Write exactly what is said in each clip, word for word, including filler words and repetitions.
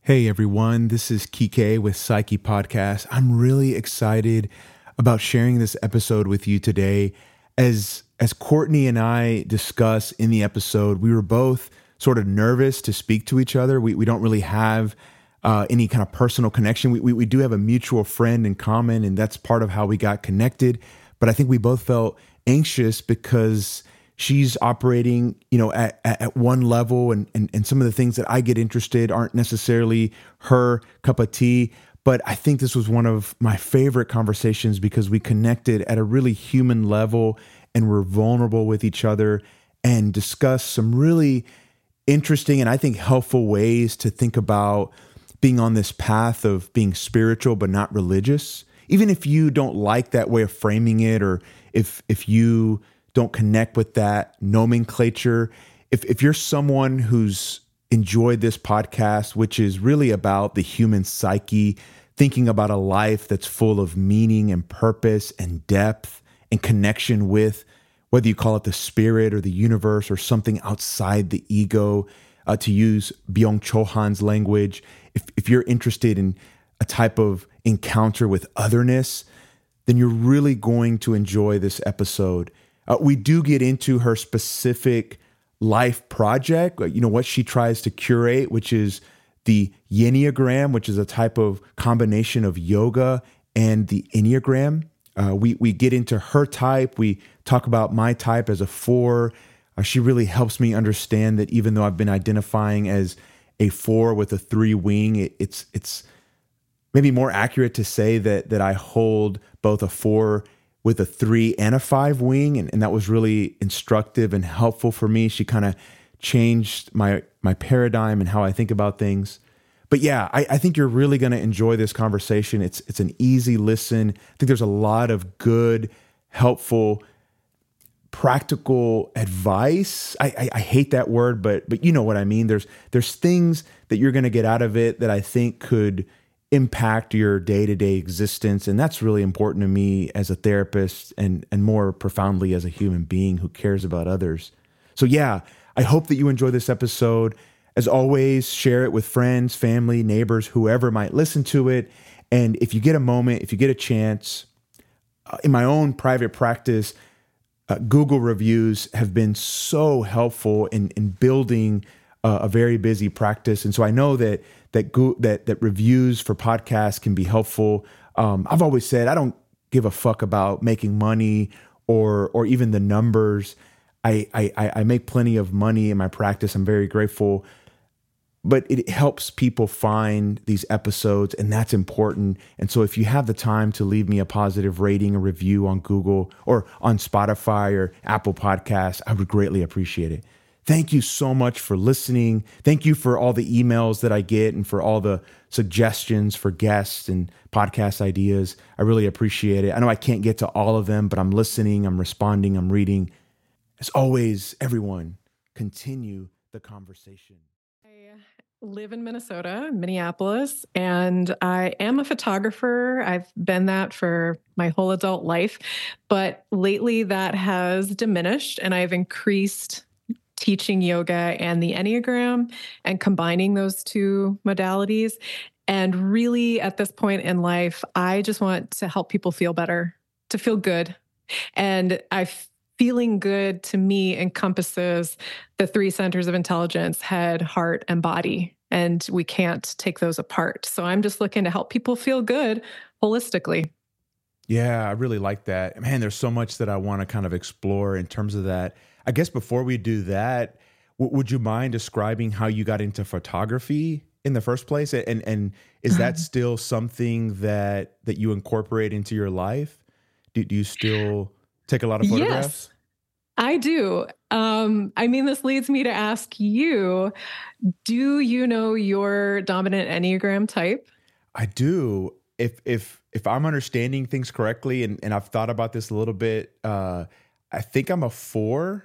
Hey everyone, this is Kike with Psyche Podcast. I'm really excited about sharing this episode with you today. As as Courtney and I discuss in the episode, we were both sort of nervous to speak to each other. We we don't really have uh, any kind of personal connection. We, we we do have a mutual friend in common, and that's part of how we got connected. But I think we both felt anxious because she's operating, you know, at, at one level, and, and and some of the things that I get interested aren't necessarily her cup of tea. But I think this was one of my favorite conversations because we connected at a really human level and we're vulnerable with each other and discussed some really interesting and I think helpful ways to think about being on this path of being spiritual but not religious. Even if you don't like that way of framing it, or if if you don't connect with that nomenclature. If if you're someone who's enjoyed this podcast, which is really about the human psyche, thinking about a life that's full of meaning and purpose and depth and connection with, whether you call it the spirit or the universe or something outside the ego, uh, to use Byung-Chul Han's language, if if you're interested in a type of encounter with otherness, then you're really going to enjoy this episode. Uh, we do get into her specific life project, you know, what she tries to curate, which is the Yenneagram, which is a type of combination of yoga and the Enneagram. Uh, we we get into her type. We talk about my type as a four. Uh, she really helps me understand that even though I've been identifying as a four with a three wing, it, it's it's maybe more accurate to say that that I hold both a four with a three and a five wing. And, and that was really instructive and helpful for me. She kind of changed my, my paradigm and how I think about things. But yeah, I, I think you're really going to enjoy this conversation. It's, it's an easy listen. I think there's a lot of good, helpful, practical advice. I, I, I hate that word, but, but you know what I mean? There's, there's things that you're going to get out of it that I think could impact your day-to-day existence. And that's really important to me as a therapist and, and more profoundly as a human being who cares about others. So yeah, I hope that you enjoy this episode. As always, share it with friends, family, neighbors, whoever might listen to it. And if you get a moment, if you get a chance, uh, in my own private practice, uh, Google reviews have been so helpful in, in building uh, a very busy practice. And so I know that that go, that that reviews for podcasts can be helpful. Um, I've always said I don't give a fuck about making money or or even the numbers. I, I I make plenty of money in my practice. I'm very grateful, but it helps people find these episodes, and that's important. And so if you have the time to leave me a positive rating, a review on Google or on Spotify or Apple Podcasts, I would greatly appreciate it. Thank you so much for listening. Thank you for all the emails that I get and for all the suggestions for guests and podcast ideas. I really appreciate it. I know I can't get to all of them, but I'm listening, I'm responding, I'm reading. As always, everyone, continue the conversation. I live in Minnesota, Minneapolis, and I am a photographer. I've been that for my whole adult life, but lately that has diminished and I've increased teaching yoga and the Enneagram and combining those two modalities. And really at this point in life, I just want to help people feel better, to feel good. And I feeling good to me encompasses the three centers of intelligence: head, heart, and body. And we can't take those apart. So I'm just looking to help people feel good holistically. Yeah, I really like that. Man, there's so much that I want to kind of explore in terms of that. I guess before we do that, w- would you mind describing how you got into photography in the first place? And and is that still something that that you incorporate into your life? Do, do you still take a lot of photographs? Yes, I do. Um, I mean, this leads me to ask you, do you know your dominant Enneagram type? I do. If if if I'm understanding things correctly, and, and I've thought about this a little bit, uh, I think I'm a four.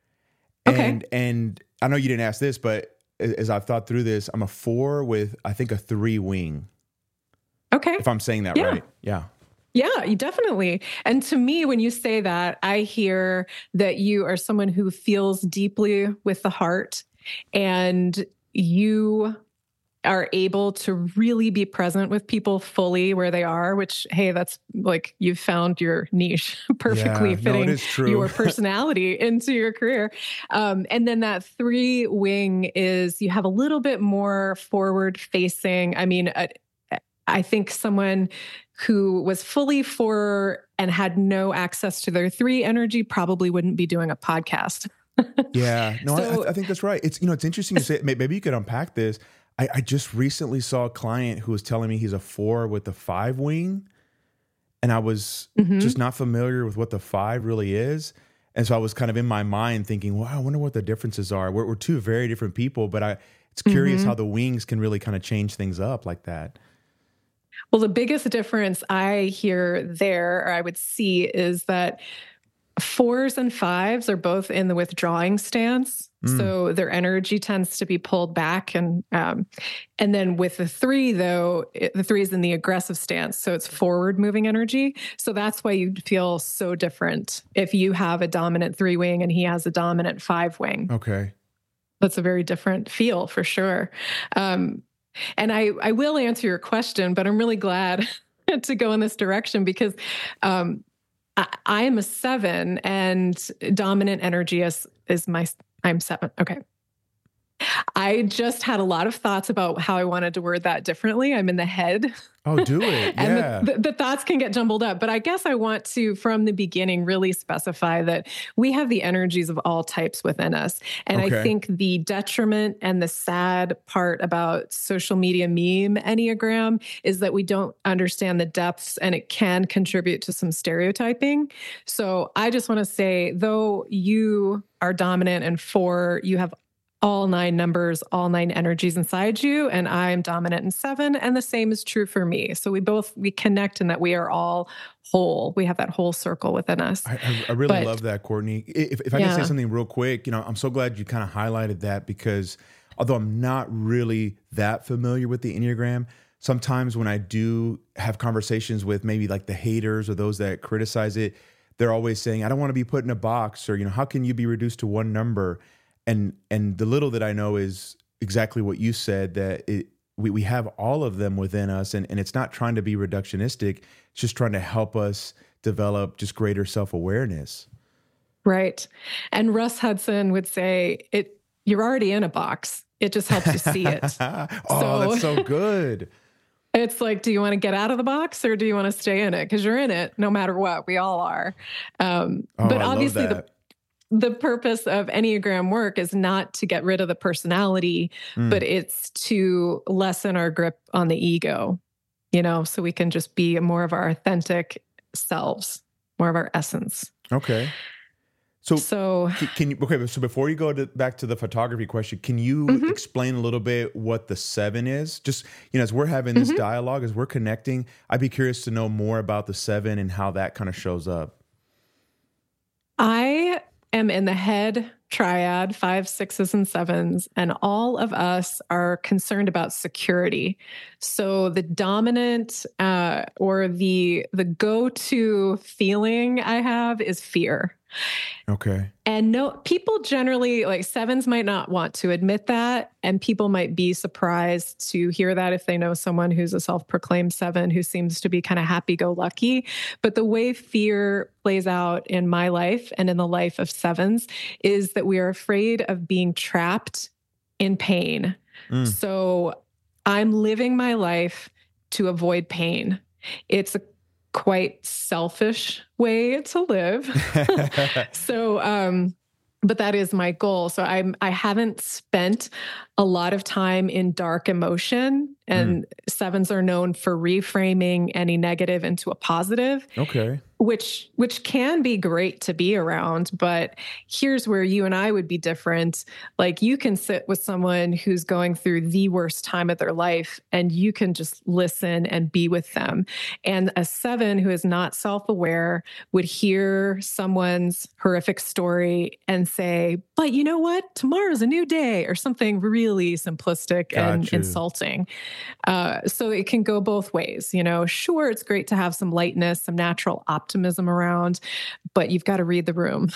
And Okay. and I know you didn't ask this, but a- as I've thought through this, I'm a four with I think a three wing. Okay. If I'm saying that Yeah. right, yeah. Yeah, you definitely. And to me, when you say that, I hear that you are someone who feels deeply with the heart and you are able to really be present with people fully where they are, which, hey, that's like you've found your niche perfectly Yeah, no, it fitting is true. your personality into your career. Um, and then that three wing is you have a little bit more forward facing. I mean, uh, I think someone who was fully four and had no access to their three energy probably wouldn't be doing a podcast. Yeah, no, So I, I think that's right. It's, you know, it's interesting you say, may- maybe you could unpack this. I, I just recently saw a client who was telling me he's a four with a five wing, and I was mhm, just not familiar with what the five really is. And so I was kind of in my mind thinking, well, I wonder what the differences are. We're, we're two very different people, but I, it's curious how mhm. the wings can really kind of change things up like that. Well, the biggest difference I hear there, or I would see, is that fours and fives are both in the withdrawing stance. Mm, So their energy tends to be pulled back. And um, and then with the three, though, it, the three is in the aggressive stance. So it's forward moving energy. So that's why you feel so different if you have a dominant three wing and he has a dominant five wing. okay. That's a very different feel for sure. Um, and I, I will answer your question, but I'm really glad to go in this direction because um, I, I am a seven and dominant energy is, is my, I'm seven. Okay. I just had a lot of thoughts about how I wanted to word that differently. I'm in the head. Oh, do it. and the, Yeah. the, the thoughts can get jumbled up. But I guess I want to, from the beginning, really specify that we have the energies of all types within us. And I Okay. think the detriment and the sad part about social media meme Enneagram is that we don't understand the depths and it can contribute to some stereotyping. So I just want to say, though you are dominant and four, you have all nine numbers, all nine energies inside you, and I'm dominant in seven, and the same is true for me. So we both we connect in that we are all whole. We have that whole circle within us. I, I I really But love that, Courtney. If, if I can say yeah, something real quick, you know, I'm so glad you kind of highlighted that because although I'm not really that familiar with the Enneagram, sometimes when I do have conversations with maybe like the haters or those that criticize it, they're always saying, I don't want to be put in a box, or, you know, how can you be reduced to one number? And and the little that I know is exactly what you said, that it, we, we have all of them within us, and, and it's not trying to be reductionistic. It's just trying to help us develop just greater self-awareness. right. And Russ Hudson would say, "It you're already in a box. It just helps you see it." Oh, So that's so good. it's like, do you want to get out of the box or do you want to stay in it? Because you're in it no matter what. We all are. Um, Oh, but I love obviously, the that. the purpose of Enneagram work is not to get rid of the personality, but Mm, it's to lessen our grip on the ego, you know, so we can just be more of our authentic selves, more of our essence. okay. So So, c- can you, okay, so before you go to, back to the photography question, can you mhm, explain a little bit what the seven is? Just, you know, as we're having this mhm. dialogue, as we're connecting, I'd be curious to know more about the seven and how that kind of shows up. I am in the head triad, five, sixes, and sevens, and all of us are concerned about security. So the dominant uh, or the the go-to feeling I have is fear. Okay. And no, people generally like sevens might not want to admit that. And people might be surprised to hear that if they know someone who's a self proclaimed seven who seems to be kind of happy go lucky. But the way fear plays out in my life and in the life of sevens is that we are afraid of being trapped in pain. Mm. So I'm living my life to avoid pain. It's a quite selfish way to live. so, um, but that is my goal. So I'm I haven't spent a lot of time in dark emotion, Mm. and sevens are known for reframing any negative into a positive, Okay. which which can be great to be around. But here's where you and I would be different. Like you can sit with someone who's going through the worst time of their life and you can just listen and be with them. And a seven who is not self-aware would hear someone's horrific story and say, but you know what, tomorrow's a new day, or something really simplistic and Got you. insulting. Uh, so it can go both ways. You know, sure, it's great to have some lightness, some natural optimism around, but you've got to read the room.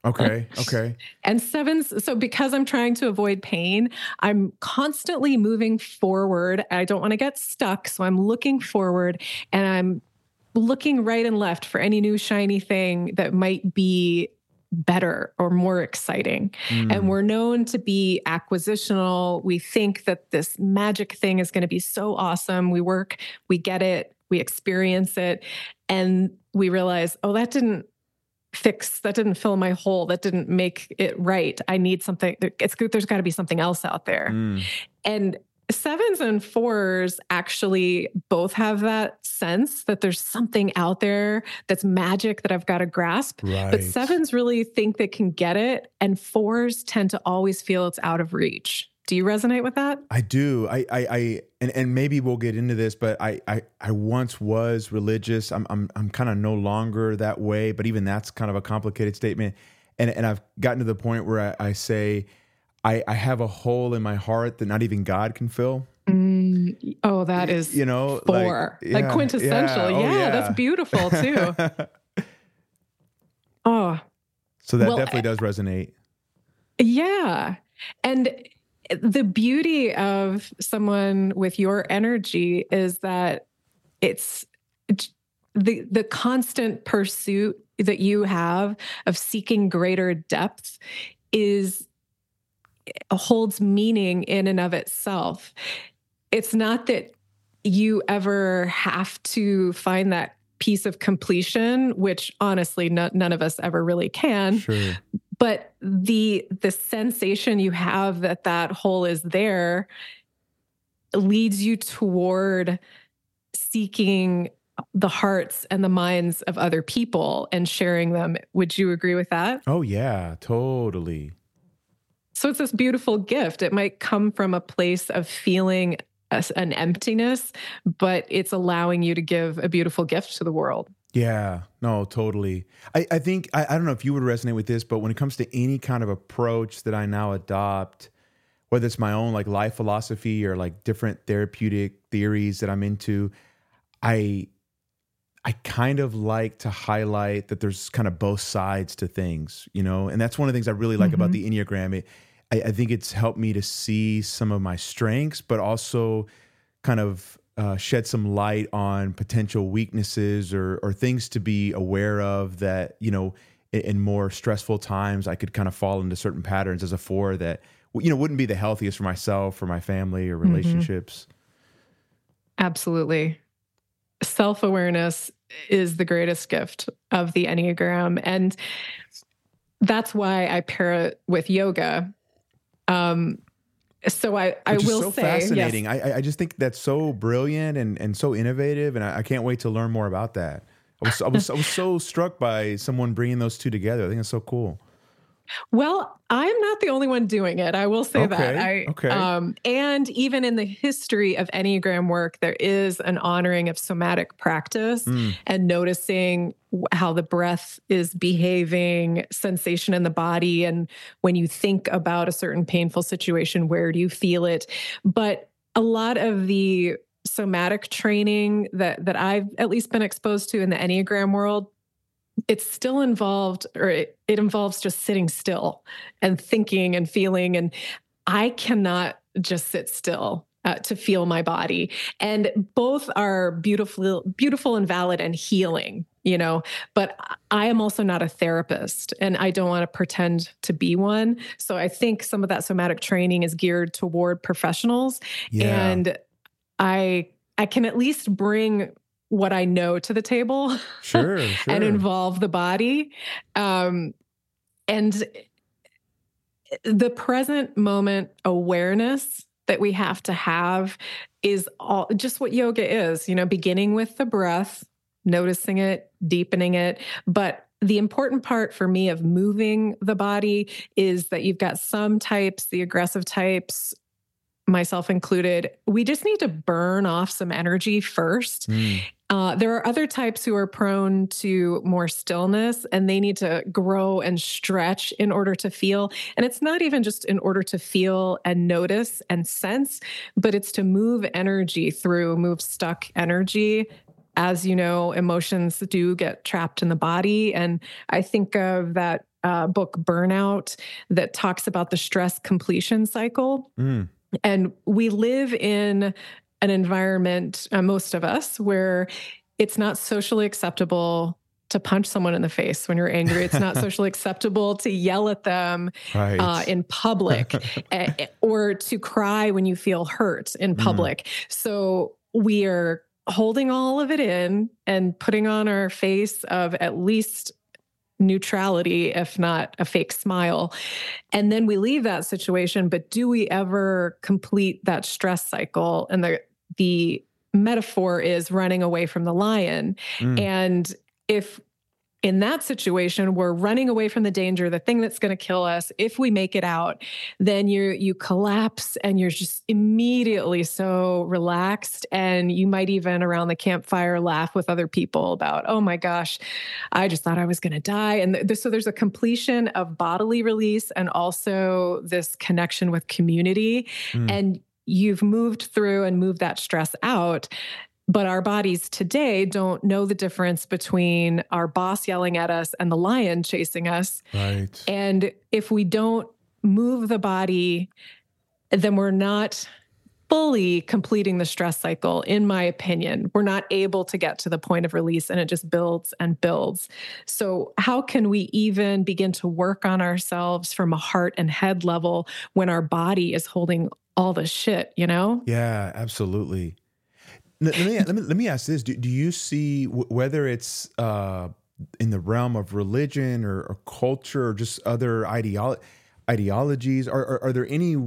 Okay. Okay. And sevens, so because I'm trying to avoid pain, I'm constantly moving forward. I don't want to get stuck. So I'm looking forward and I'm looking right and left for any new shiny thing that might be better or more exciting. And Mm, we're known to be acquisitional. We think that this magic thing is going to be so awesome. We work, we get it, we experience it, and we realize, oh, that didn't fix, that didn't fill my hole, that didn't make it right. I need something. It's good. There's got to be something else out there. mm, And sevens and fours actually both have that sense that there's something out there that's magic that I've got to grasp. But right. sevens really think they can get it, and fours tend to always feel it's out of reach. Do you resonate with that? I do. I, I, I, and, and maybe we'll get into this, but I, I, I once was religious. I'm, I'm, I'm kind of no longer that way, but even that's kind of a complicated statement. And, and I've gotten to the point where I, I say, I, I have a hole in my heart that not even God can fill. Mm, oh, that is, You know, four, like, like yeah, quintessential. yeah, oh, yeah, yeah. that's beautiful too. Oh, So that well, definitely does resonate. yeah. And the beauty of someone with your energy is that it's the the constant pursuit that you have of seeking greater depth is holds meaning in and of itself. It's not that you ever have to find that piece of completion, which honestly no, none of us ever really can. Sure. But the the sensation you have that that hole is there leads you toward seeking the hearts and the minds of other people and sharing them. Would you agree with that? Oh yeah, totally. So it's this beautiful gift. It might come from a place of feeling a, an emptiness, but it's allowing you to give a beautiful gift to the world. Yeah, no, totally. I, I think, I, I don't know if you would resonate with this, but when it comes to any kind of approach that I now adopt, whether it's my own like life philosophy or like different therapeutic theories that I'm into, I, I kind of like to highlight that there's kind of both sides to things, you know? And that's one of the things I really like about the Enneagram. It, I, I think it's helped me to see some of my strengths, but also kind of uh, shed some light on potential weaknesses or or things to be aware of that, you know, in, in more stressful times, I could kind of fall into certain patterns as a four that, you know, wouldn't be the healthiest for myself, for my family or relationships. Absolutely. Self-awareness is the greatest gift of the Enneagram. And that's why I pair it with yoga. Um, so I, I Which will is so say, fascinating. yes, I, I just think that's so brilliant and, and so innovative, and I, I can't wait to learn more about that. I was I was I was so struck by someone bringing those two together. I think it's so cool. well, I'm not the only one doing it. I will say that. Okay, I okay. um and even in the history of Enneagram work, there is an honoring of somatic practice Mm, and noticing w- how the breath is behaving, sensation in the body, and when you think about a certain painful situation, where do you feel it? But a lot of the somatic training that that I've at least been exposed to in the Enneagram world, it's still involved, or it, it involves just sitting still and thinking and feeling. And I cannot just sit still uh, to feel my body. And both are beautiful, beautiful and valid and healing, you know, but I am also not a therapist and I don't want to pretend to be one. So I think some of that somatic training is geared toward professionals. yeah, And I, I can at least bring what I know to the table sure, and sure. involve the body. Um, and the present moment awareness that we have to have is all just what yoga is, you know, beginning with the breath, noticing it, deepening it. But the important part for me of moving the body is that you've got some types, the aggressive types, myself included, we just need to burn off some energy first. Mm, Uh, there are other types who are prone to more stillness and they need to grow and stretch in order to feel. And it's not even just in order to feel and notice and sense, but it's to move energy through, move stuck energy. As you know, emotions do get trapped in the body. And I think of that uh, book Burnout that talks about the stress completion cycle. Mm. And we live in an environment, uh, most of us, where it's not socially acceptable to punch someone in the face when you're angry. It's not socially acceptable to yell at them Right. uh, in public eh, or to cry when you feel hurt in public. Mm. So we are holding all of it in and putting on our face of at least neutrality, if not a fake smile. And then we leave that situation, but do we ever complete that stress cycle? And the, the metaphor is running away from the lion. Mm. And if in that situation, we're running away from the danger, the thing that's going to kill us, if we make it out, then you you collapse and you're just immediately so relaxed. And you might even around the campfire laugh with other people about, oh my gosh, I just thought I was going to die. And th- so there's a completion of bodily release and also this connection with community. Mm. And you've moved through and moved that stress out. But our bodies today don't know the difference between our boss yelling at us and the lion chasing us. Right. And if we don't move the body, then we're not fully completing the stress cycle, in my opinion. We're not able to get to the point of release, and it just builds and builds. So how can we even begin to work on ourselves from a heart and head level when our body is holding all the shit, you know? Yeah, absolutely. Let me, let me let me ask this: Do, do you see w- whether it's uh, in the realm of religion or, or culture or just other ideolo- ideologies? Are, are are there any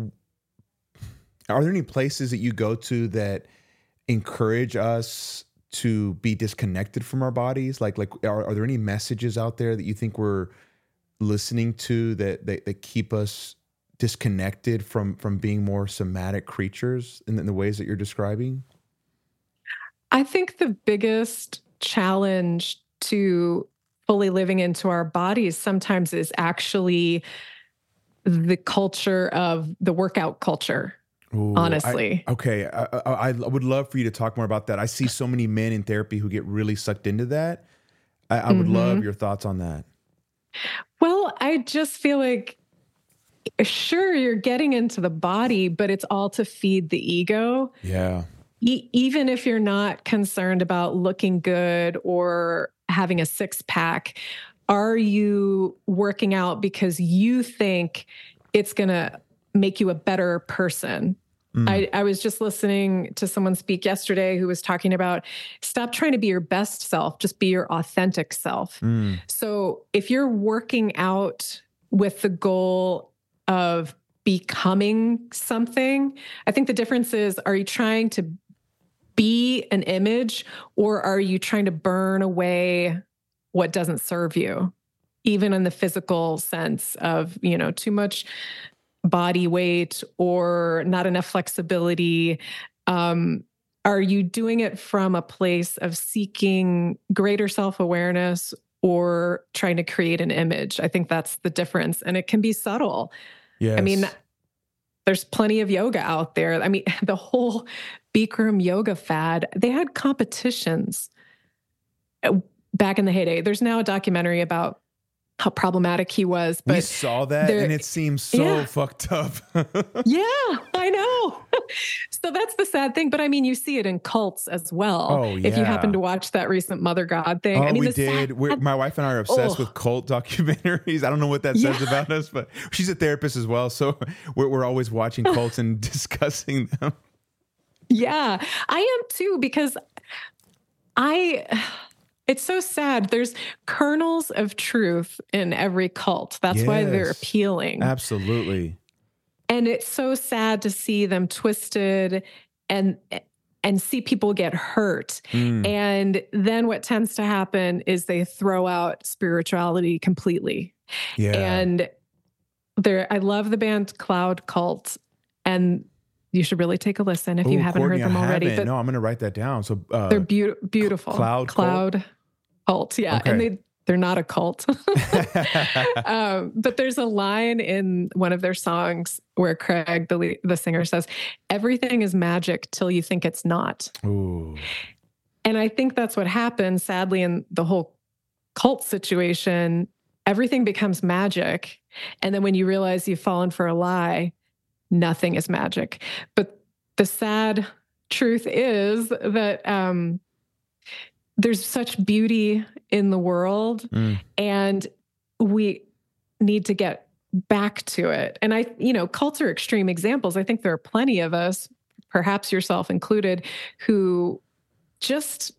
are there any places that you go to that encourage us to be disconnected from our bodies? Like like are, are there any messages out there that you think we're listening to that that, that keep us disconnected from from being more somatic creatures in, in the ways that you're describing? I think the biggest challenge to fully living into our bodies sometimes is actually the culture of the workout culture. Ooh, honestly. I, okay. I, I, I would love for you to talk more about that. I see so many men in therapy who get really sucked into that. I, I would mm-hmm. love your thoughts on that. Well, I just feel like, sure, you're getting into the body, but it's all to feed the ego. Yeah. E- even if you're not concerned about looking good or having a six pack, are you working out because you think it's going to make you a better person? Mm. I, I was just listening to someone speak yesterday who was talking about stop trying to be your best self, just be your authentic self. Mm. So if you're working out with the goal of becoming something, I think the difference is, are you trying to be an image, or are you trying to burn away what doesn't serve you, even in the physical sense of, you know, too much body weight or not enough flexibility? Um, are you doing it from a place of seeking greater self-awareness or trying to create an image? I think that's the difference. And it can be subtle. Yes. I mean, there's plenty of yoga out there. I mean, the whole Bikram yoga fad, they had competitions back in the heyday. There's now a documentary about how problematic he was. But we saw that and it seems so yeah. fucked up. Yeah, I know. So that's the sad thing. But I mean, you see it in cults as well. Oh, yeah. If you happen to watch that recent Mother God thing. Oh, I mean, we did. Sad... My wife and I are obsessed oh. with cult documentaries. I don't know what that says yeah. about us, but she's a therapist as well. So we're, we're always watching cults and discussing them. Yeah, I am too, because I... It's so sad. There's kernels of truth in every cult. That's yes, why they're appealing. Absolutely. And it's so sad to see them twisted and and see people get hurt. Mm. And then what tends to happen is they throw out spirituality completely. Yeah. And there, I love the band Cloud Cult, and you should really take a listen if Ooh, you haven't Courtney, heard them I already. But no, I'm going to write that down. So uh, they're be- beautiful. Cloud Cloud. Cult? Cult, yeah, okay. And they they're not a cult. um, but there's a line in one of their songs where Craig, the the singer, says, "Everything is magic till you think it's not." Ooh. And I think that's what happened, sadly, in the whole cult situation. everything becomes magic. And then when you realize you've fallen for a lie, nothing is magic. But the sad truth is that um, there's such beauty in the world, mm. and we need to get back to it. And I, you know, cults are extreme examples. I think there are plenty of us, perhaps yourself included, who just,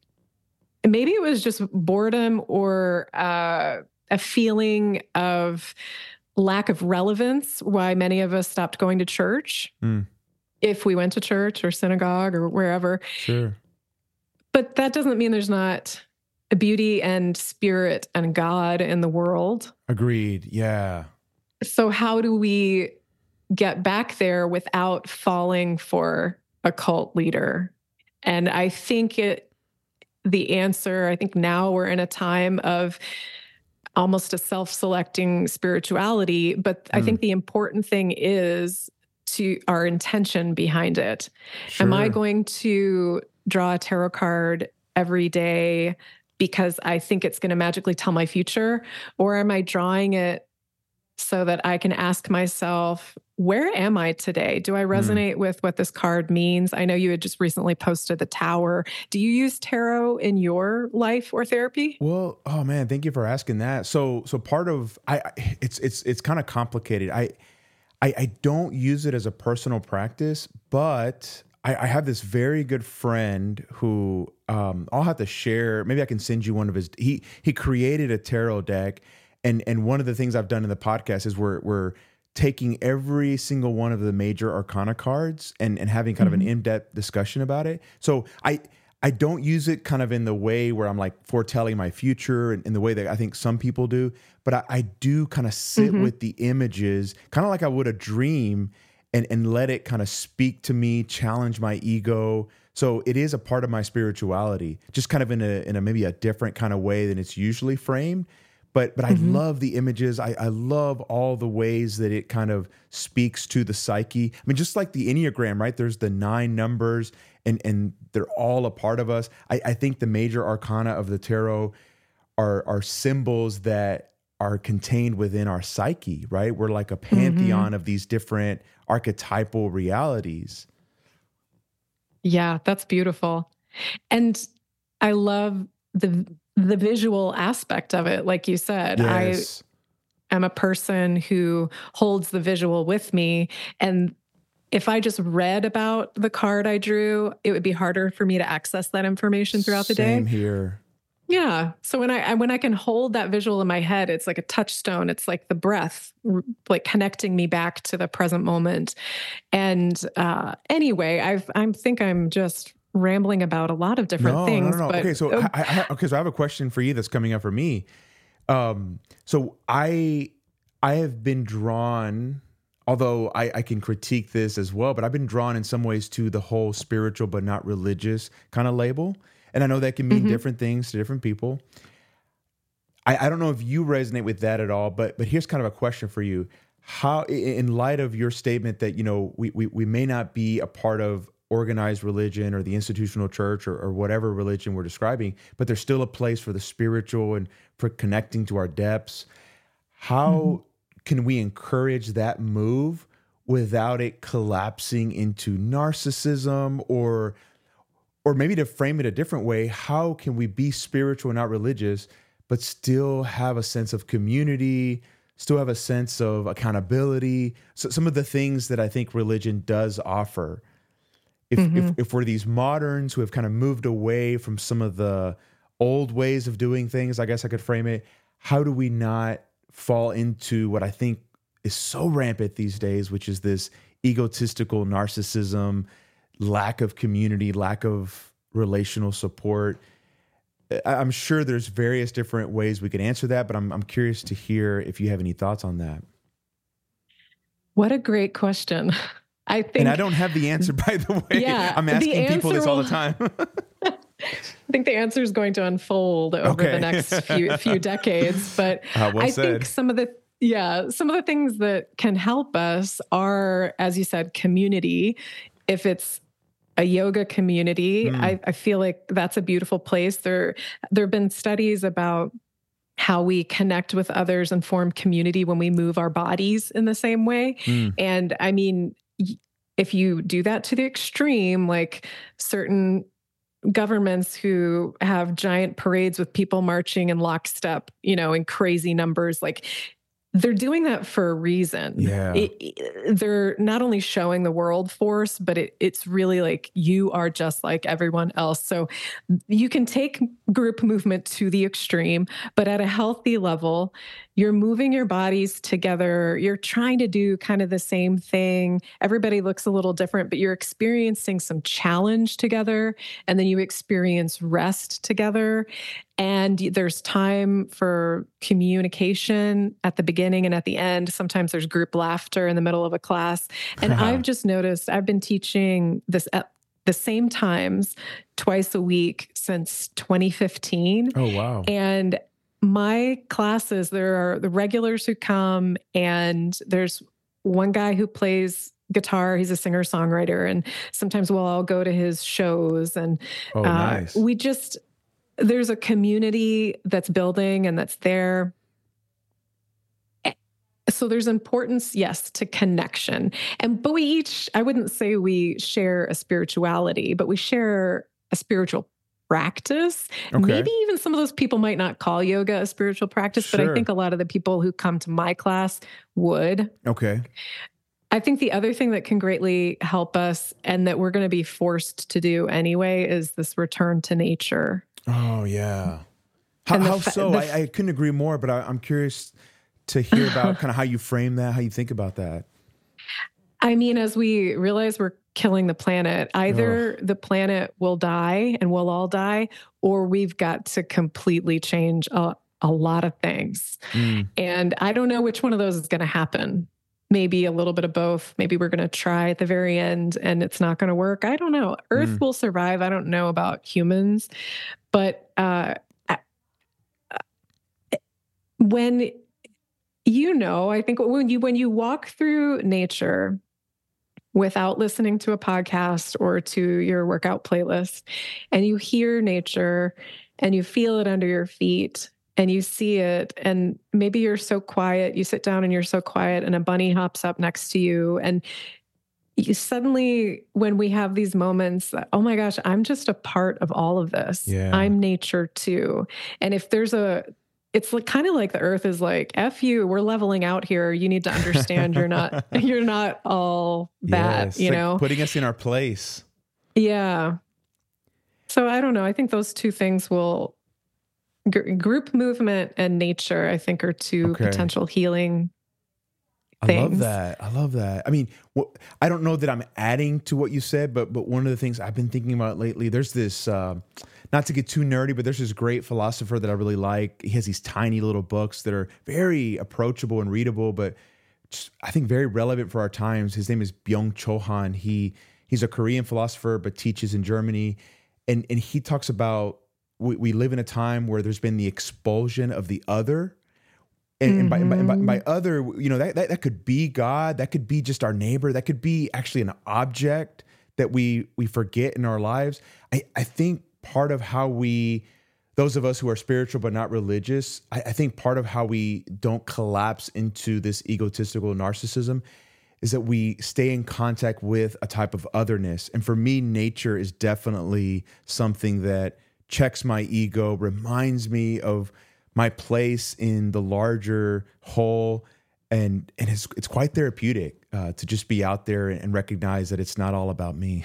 maybe it was just boredom or uh, a feeling of lack of relevance, why many of us stopped going to church, mm. if we went to church or synagogue or wherever. Sure. But that doesn't mean there's not a beauty and spirit and God in the world. Agreed. Yeah. So how do we get back there without falling for a cult leader? And I think it, the answer, I think now we're in a time of almost a self-selecting spirituality, but mm. I think the important thing is to our intention behind it. Sure. Am I going to draw a tarot card every day because I think it's going to magically tell my future? Or am I drawing it so that I can ask myself, where am I today? Do I resonate mm. with what this card means? I know you had just recently posted the Tower. Do you use tarot in your life or therapy? Well, oh man, thank you for asking that. So, so part of I, it's it's it's kind of complicated. I, I I don't use it as a personal practice, but I, I have this very good friend who um, I'll have to share. Maybe I can send you one of his. He he created a tarot deck. And and one of the things I've done in the podcast is we're we're taking every single one of the major arcana cards and, and having kind mm-hmm. of an in-depth discussion about it. So I I don't use it kind of in the way where I'm like foretelling my future and in the way that I think some people do, but I, I do kind of sit mm-hmm. with the images, kind of like I would a dream, and and let it kind of speak to me, challenge my ego. So it is a part of my spirituality, just kind of in a in a maybe a different kind of way than it's usually framed. But but mm-hmm. I love the images. I, I love all the ways that it kind of speaks to the psyche. I mean, just like the Enneagram, right? There's the nine numbers, and and they're all a part of us. I, I think the major arcana of the tarot are are symbols that are contained within our psyche, right? We're like a pantheon mm-hmm. of these different archetypal realities. Yeah, that's beautiful. And I love the the visual aspect of it. Like you said, yes. I am a person who holds the visual with me. And if I just read about the card I drew, it would be harder for me to access that information throughout the day. Same here. Yeah. So when I, when I can hold that visual in my head, it's like a touchstone. It's like the breath, like connecting me back to the present moment. And uh, anyway, I've, I think I'm just rambling about a lot of different no, things. No, no, no. But, okay, so oh. I, I, okay, so I have a question for you that's coming up for me. Um, so I I have been drawn, although I, I can critique this as well, but I've been drawn in some ways to the whole spiritual but not religious kind of label. And I know that can mean mm-hmm. different things to different people. I, I don't know if you resonate with that at all, but but here's kind of a question for you. How, in light of your statement that, you know, we we, we may not be a part of organized religion or the institutional church or, or whatever religion we're describing, but there's still a place for the spiritual and for connecting to our depths. How mm-hmm. can we encourage that move without it collapsing into narcissism, or or maybe to frame it a different way, how can we be spiritual and not religious, but still have a sense of community, still have a sense of accountability? So some of the things that I think religion does offer. If, mm-hmm. if if we're these moderns who have kind of moved away from some of the old ways of doing things, I guess I could frame it, how do we not fall into what I think is so rampant these days, which is this egotistical narcissism, lack of community, lack of relational support? I'm sure there's various different ways we could answer that, but I'm I'm curious to hear if you have any thoughts on that. What a great question. I think, and I don't have the answer, by the way. Yeah, I'm asking people this all the time. I think the answer is going to unfold over okay. the next few few decades. But uh, well I said. think some of the yeah some of the things that can help us are, as you said, community. If it's a yoga community, mm. I, I feel like that's a beautiful place. There there have been studies about how we connect with others and form community when we move our bodies in the same way. Mm. And I mean, if you do that to the extreme, like certain governments who have giant parades with people marching in lockstep, you know, in crazy numbers, like they're doing that for a reason. Yeah. It, it, they're not only showing the world force, but it, it's really like you are just like everyone else. So you can take group movement to the extreme, but at a healthy level, you're moving your bodies together. You're trying to do kind of the same thing. Everybody looks a little different, but you're experiencing some challenge together. And then you experience rest together. And there's time for communication at the beginning and at the end. Sometimes there's group laughter in the middle of a class. And I've just noticed I've been teaching this at the same times twice a week since twenty fifteen. Oh, wow. And my classes, there are the regulars who come, and there's one guy who plays guitar. He's a singer-songwriter. And sometimes we'll all go to his shows. And oh, uh, nice. we just... there's a community that's building and that's there. So there's importance, yes, to connection. And, but we each, I wouldn't say we share a spirituality, but we share a spiritual practice. Okay. Maybe even some of those people might not call yoga a spiritual practice, sure. but I think a lot of the people who come to my class would. Okay. I think the other thing that can greatly help us, and that we're going to be forced to do anyway, is this return to nature. Oh, yeah. How, how fa- so? I, I couldn't agree more, but I, I'm curious to hear about kind of how you frame that, how you think about that. I mean, as we realize we're killing the planet, either oh. the planet will die and we'll all die, or we've got to completely change a, a lot of things. Mm. And I don't know which one of those is going to happen. Maybe a little bit of both. Maybe we're going to try at the very end and it's not going to work. I don't know. Earth mm. will survive. I don't know about humans, but uh, when you know, I think when you when you walk through nature without listening to a podcast or to your workout playlist, and you hear nature and you feel it under your feet, and you see it, and maybe you're so quiet, you sit down and you're so quiet, and a bunny hops up next to you, and you suddenly, when we have these moments, oh my gosh, I'm just a part of all of this. Yeah. I'm nature too. And if there's a, it's like, kind of like the earth is like, F you, we're leveling out here. You need to understand you're not, you're not all that, yes, you like know, putting us in our place. Yeah. So I don't know. I think those two things will, G- group movement and nature, I think, are two okay. potential healing things. I love that. I love that. I mean, wh- I don't know that I'm adding to what you said, but but one of the things I've been thinking about lately, there's this, uh, not to get too nerdy, but there's this great philosopher that I really like. He has these tiny little books that are very approachable and readable, but just, I think very relevant for our times. His name is Byung-Chul Han. He he's a Korean philosopher, but teaches in Germany, and and he talks about We, we live in a time where there's been the expulsion of the other. And, mm-hmm. and, by, and, by, and, by, and by other, you know, that, that that could be God. That could be just our neighbor. That could be actually an object that we we forget in our lives. I, I think part of how we, those of us who are spiritual but not religious, I, I think part of how we don't collapse into this egotistical narcissism is that we stay in contact with a type of otherness. And for me, nature is definitely something that checks my ego, reminds me of my place in the larger whole, and and it's it's quite therapeutic uh, to just be out there and recognize that it's not all about me.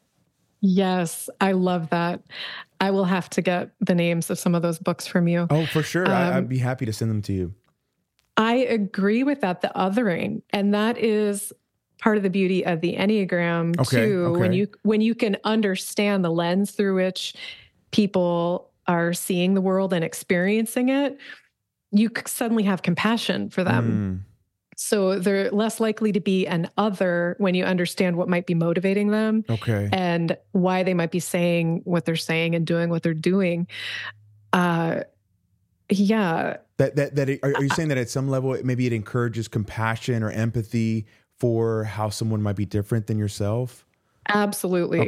Yes, I love that. I will have to get the names of some of those books from you. Oh, for sure. Um, I, I'd be happy to send them to you. I agree with that, the othering, and that is part of the beauty of the Enneagram okay, too. Okay. When you when you can understand the lens through which people are seeing the world and experiencing it, you suddenly have compassion for them. Mm. So they're less likely to be an other when you understand what might be motivating them, okay, and why they might be saying what they're saying and doing what they're doing. Uh, yeah. That that that it, are, are you saying that at some level maybe it encourages compassion or empathy for how someone might be different than yourself? Absolutely. Okay.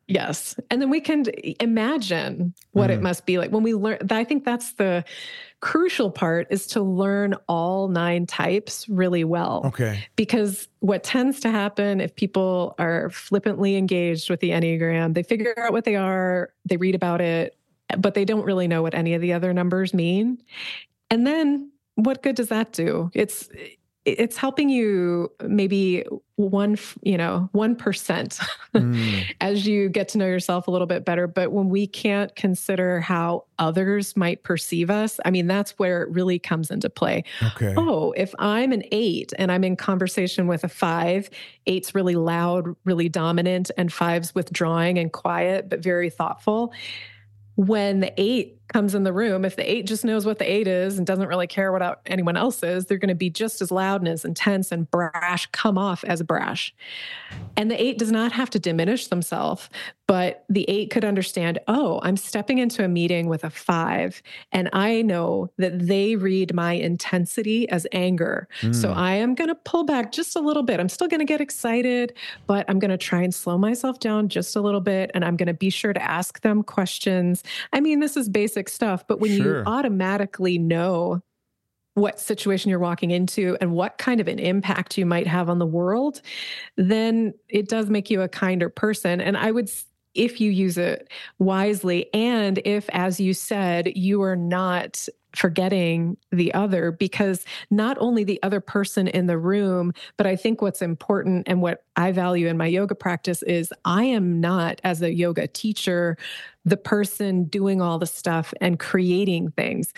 Yes. And then we can imagine what mm. it must be like when we learn. I think that's the crucial part, is to learn all nine types really well. Okay. Because what tends to happen if people are flippantly engaged with the Enneagram, they figure out what they are, they read about it, but they don't really know what any of the other numbers mean. And then what good does that do? It's it's helping you maybe one, you know, one percent mm. as you get to know yourself a little bit better. But when we can't consider how others might perceive us, I mean, that's where it really comes into play. Okay. Oh, if I'm an eight and I'm in conversation with a five, eight's really loud, really dominant, and five's withdrawing and quiet, but very thoughtful. When the eight comes in the room, if the eight just knows what the eight is and doesn't really care what anyone else is, they're going to be just as loud and as intense and brash, come off as brash. And the eight does not have to diminish themselves, but the eight could understand, oh, I'm stepping into a meeting with a five, and I know that they read my intensity as anger. Mm. So I am going to pull back just a little bit. I'm still going to get excited, but I'm going to try and slow myself down just a little bit, and I'm going to be sure to ask them questions. I mean, this is basic stuff, but when sure. you automatically know what situation you're walking into and what kind of an impact you might have on the world, then it does make you a kinder person. And I would, if you use it wisely, and if, as you said, you are not forgetting the other, because not only the other person in the room, but I think what's important and what I value in my yoga practice is I am not, as a yoga teacher, the person doing all the stuff and creating things.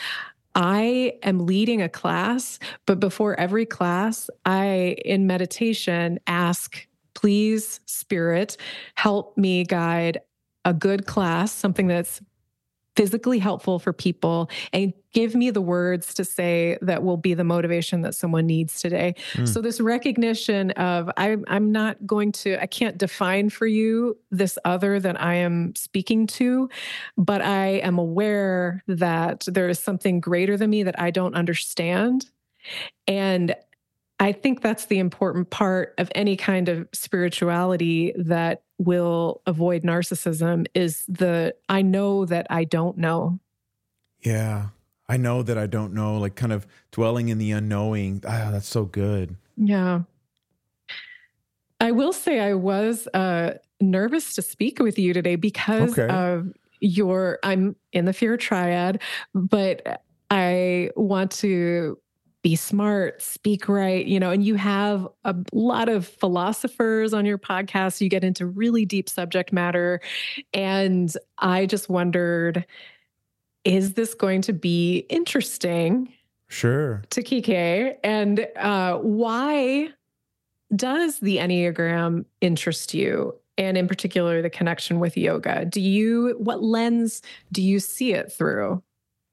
I am leading a class, but before every class, I, in meditation, ask, please, Spirit, help me guide a good class, something that's physically helpful for people, and give me the words to say that will be the motivation that someone needs today. Mm. So this recognition of I, I'm not going to, I can't define for you this other that I am speaking to, but I am aware that there is something greater than me that I don't understand. And I think that's the important part of any kind of spirituality that will avoid narcissism, is the, I know that I don't know. Yeah. I know that I don't know, like kind of dwelling in the unknowing. Ah, that's so good. Yeah. I will say I was uh, nervous to speak with you today because okay. of your, I'm in the fear triad, but I want to be smart, speak right, you know, and you have a lot of philosophers on your podcast. You get into really deep subject matter. And I just wondered, is this going to be interesting? Sure. To Kike? And uh, why does the Enneagram interest you? And in particular, the connection with yoga. Do you, what lens do you see it through?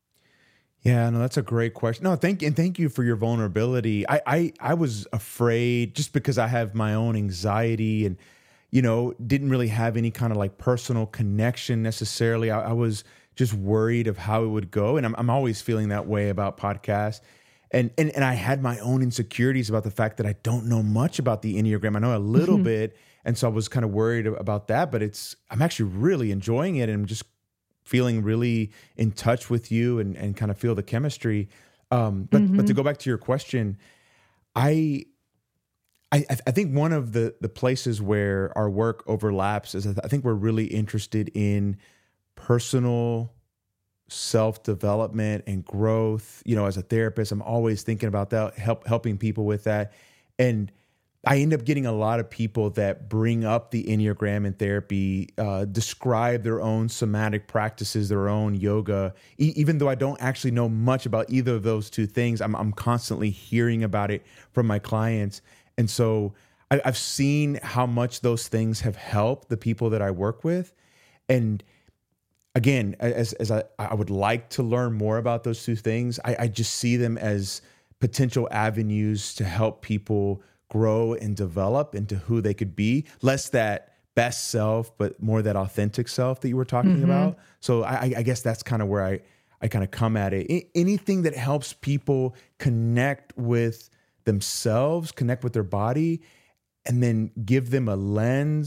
Yeah, no, that's a great question. No, thank and thank you for your vulnerability. I, I I was afraid just because I have my own anxiety and, you know, didn't really have any kind of like personal connection necessarily. I, I was just worried of how it would go. And I'm I'm always feeling that way about podcasts. And and and I had my own insecurities about the fact that I don't know much about the Enneagram. I know a little mm-hmm. bit. And so I was kind of worried about that, but it's I'm actually really enjoying it, and I'm just feeling really in touch with you and, and kind of feel the chemistry. Um, but mm-hmm. but to go back to your question, I I, I think one of the the places where our work overlaps is I think we're really interested in personal self-development and growth. You know, as a therapist, I'm always thinking about that, help helping people with that. And I end up getting a lot of people that bring up the Enneagram in therapy, uh, describe their own somatic practices, their own yoga. E- even though I don't actually know much about either of those two things, I'm, I'm constantly hearing about it from my clients. And so I, I've seen how much those things have helped the people that I work with. And again, as, as I, I would like to learn more about those two things, I, I just see them as potential avenues to help people grow and develop into who they could be, less that best self, but more that authentic self that you were talking mm-hmm. about. So I, I guess that's kind of where I, I kind of come at it. I, anything that helps people connect with themselves, connect with their body, and then give them a lens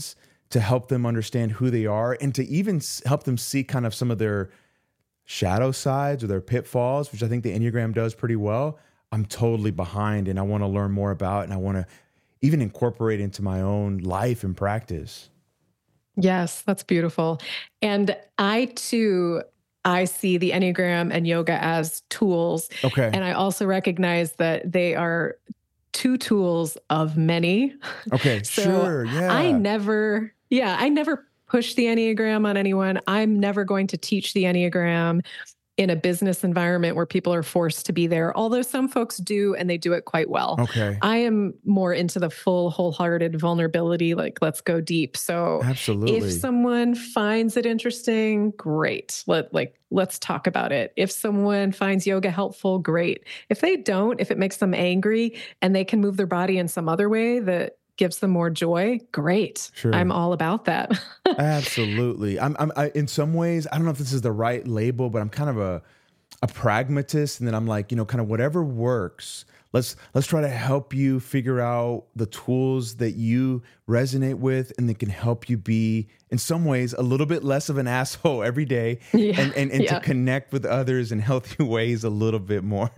to help them understand who they are and to even s- help them see kind of some of their shadow sides or their pitfalls, which I think the Enneagram does pretty well, I'm totally behind and I want to learn more about and I want to even incorporate into my own life and practice. Yes, that's beautiful. And I too, I see the Enneagram and yoga as tools. Okay. And I also recognize that they are two tools of many. Okay, So sure. Yeah. I never, yeah, I never push the Enneagram on anyone. I'm never going to teach the Enneagram in a business environment where people are forced to be there, although some folks do, and they do it quite well. Okay. I am more into the full, wholehearted vulnerability, like let's go deep. So Absolutely. if someone finds it interesting, great. Let like let's talk about it. If someone finds yoga helpful, great. If they don't, if it makes them angry and they can move their body in some other way that gives them more joy, great. Sure. I'm all about that. Absolutely. I'm, I'm I, in some ways, I don't know if this is the right label, but I'm kind of a, a pragmatist. And then I'm like, you know, kind of whatever works, let's, let's try to help you figure out the tools that you resonate with and that can help you be in some ways a little bit less of an asshole every day Yeah. and, and, and Yeah. to connect with others in healthy ways a little bit more.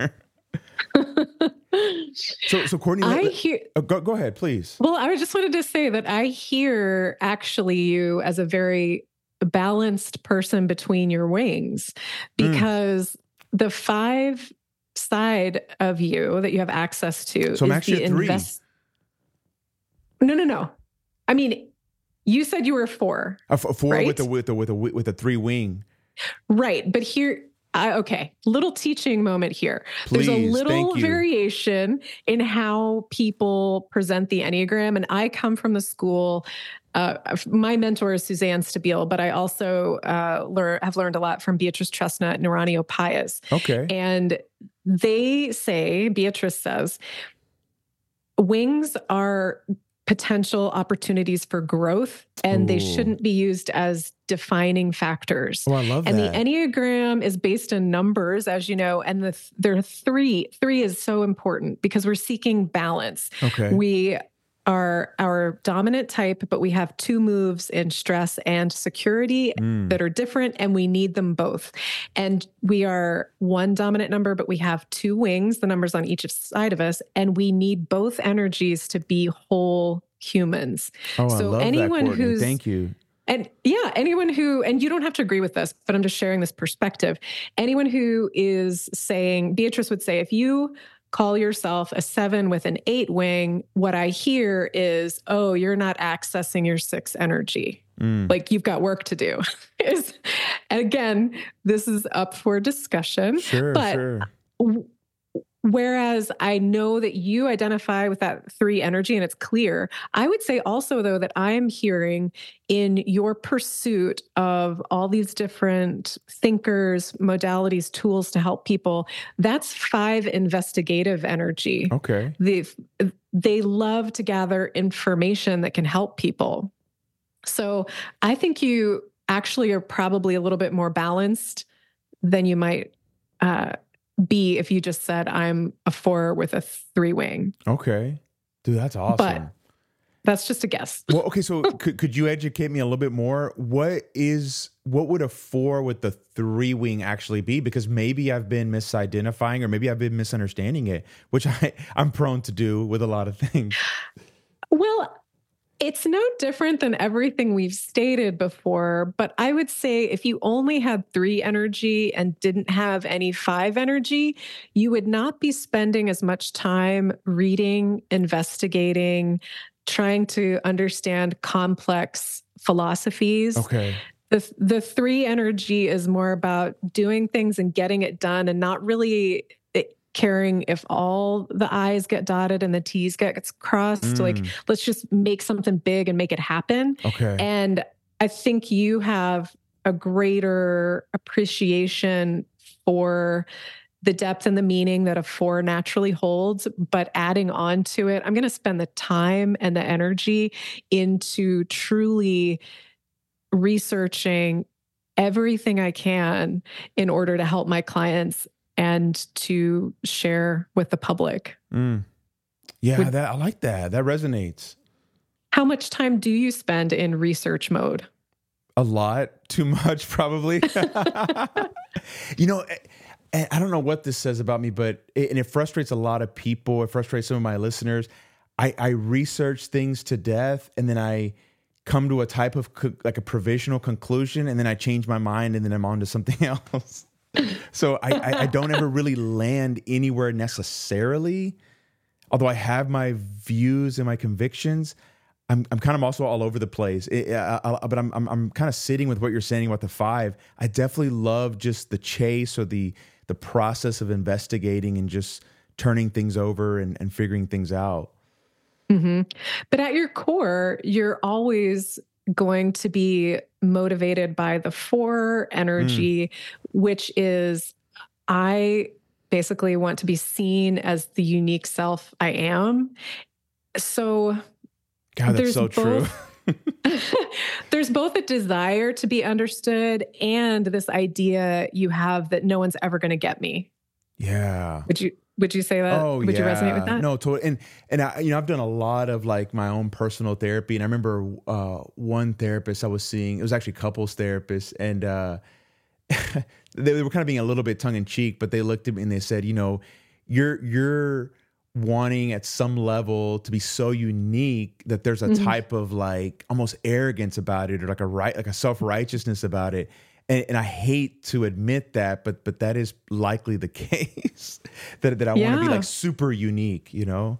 So, so Courtney, I let, hear. oh, go, go ahead, please. Well, I just wanted to say that I hear actually you as a very balanced person between your wings, because mm. the five side of you that you have access to so I'm is actually the a three. invest. No, no, no. I mean, you said you were a four. A, f- a four right? with a with a with a with a three wing. Right, but here. Uh, okay, little teaching moment here. Please, There's a little thank you. variation in how people present the Enneagram. And I come from the school, uh, my mentor is Suzanne Stabile, but I also uh, learn, have learned a lot from Beatrice Chestnut and Iranio Pius. Okay. And they say, Beatrice says, wings are potential opportunities for growth, and Ooh. They shouldn't be used as defining factors. Oh, I love and that. And the Enneagram is based in numbers, as you know, and the there are three. Three is so important because we're seeking balance. Okay. We are our dominant type, but we have two moves in stress and security mm. that are different, and we need them both. And we are one dominant number, but we have two wings, the numbers on each side of us, and we need both energies to be whole humans. Oh, so I love anyone that, Courtney. who's Thank you. And yeah, anyone who, and you don't have to agree with this, but I'm just sharing this perspective. Anyone who is saying, Beatrice would say, if you call yourself a seven with an eight wing, what I hear is, oh, you're not accessing your six energy. Mm. Like you've got work to do. is, and again, this is up for discussion. Sure, but sure. W- Whereas I know that you identify with that three energy and it's clear. I would say also, though, that I am hearing in your pursuit of all these different thinkers, modalities, tools to help people, that's five investigative energy. Okay. They, they love to gather information that can help people. So I think you actually are probably a little bit more balanced than you might uh be if you just said I'm a four with a three wing. Okay. Dude, that's awesome. But that's just a guess. Well, okay. So could, could you educate me a little bit more? What is, what would a four with the three wing actually be? Because maybe I've been misidentifying or maybe I've been misunderstanding it, which I, I'm prone to do with a lot of things. Well, it's no different than everything we've stated before, but I would say if you only had three energy and didn't have any five energy, you would not be spending as much time reading, investigating, trying to understand complex philosophies. Okay. The, the three energy is more about doing things and getting it done and not really caring if all the I's get dotted and the T's get crossed. Mm. Like, let's just make something big and make it happen. Okay. And I think you have a greater appreciation for the depth and the meaning that a four naturally holds, but adding on to it, I'm going to spend the time and the energy into truly researching everything I can in order to help my clients and to share with the public. Mm. Yeah, Would, that, I like that. That resonates. How much time do you spend in research mode? A lot, too much, probably. You know, and I don't know what this says about me, but it, and it frustrates a lot of people. It frustrates some of my listeners. I, I research things to death, and then I come to a type of co- like a provisional conclusion, and then I change my mind, and then I'm on to something else. So I, I, I don't ever really land anywhere necessarily. Although I have my views and my convictions, I'm I'm kind of also all over the place. It, I, I, but I'm I'm, I'm kind of sitting with what you're saying about the five. I definitely love just the chase or the the process of investigating and just turning things over and, and figuring things out. Mm-hmm. But at your core, you're always going to be motivated by the four Mm. energy, which is I basically want to be seen as the unique self I am. So God, that's there's so true. both there's both a desire to be understood and this idea you have that no one's ever going to get me. Yeah. Would you would you say that? Oh, Would you resonate with yeah. that? No, totally. And and I, you know, I've done a lot of like my own personal therapy, and I remember uh, one therapist I was seeing. It was actually couples therapist, and uh, they were kind of being a little bit tongue in cheek, but they looked at me and they said, you know, you're you're wanting at some level to be so unique that there's a Mhm. type of like almost arrogance about it, or like a right, like a self righteousness about it. And, and I hate to admit that, but but that is likely the case. that that I want to be Yeah. like super unique, you know?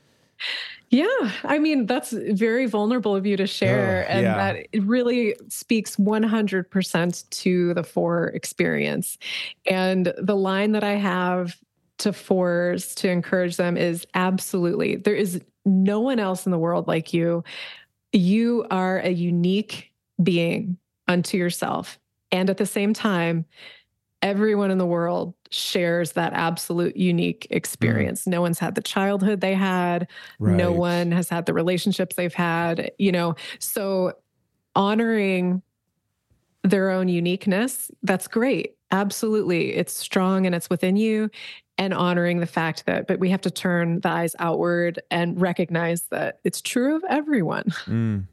Yeah, I mean, that's very vulnerable of you to share, Ugh, and yeah. that it really speaks one hundred percent to the four experience. And the line that I have to fours to encourage them is absolutely, there is no one else in the world like you. You are a unique being unto yourself. And at the same time, everyone in the world shares that absolute unique Mm, experience. No one's had the childhood they had. No right. one has had the relationships they've had, you know. So honoring their own uniqueness, that's great. Absolutely. It's strong and it's within you. And honoring the fact that, but we have to turn the eyes outward and recognize that it's true of everyone. Mm.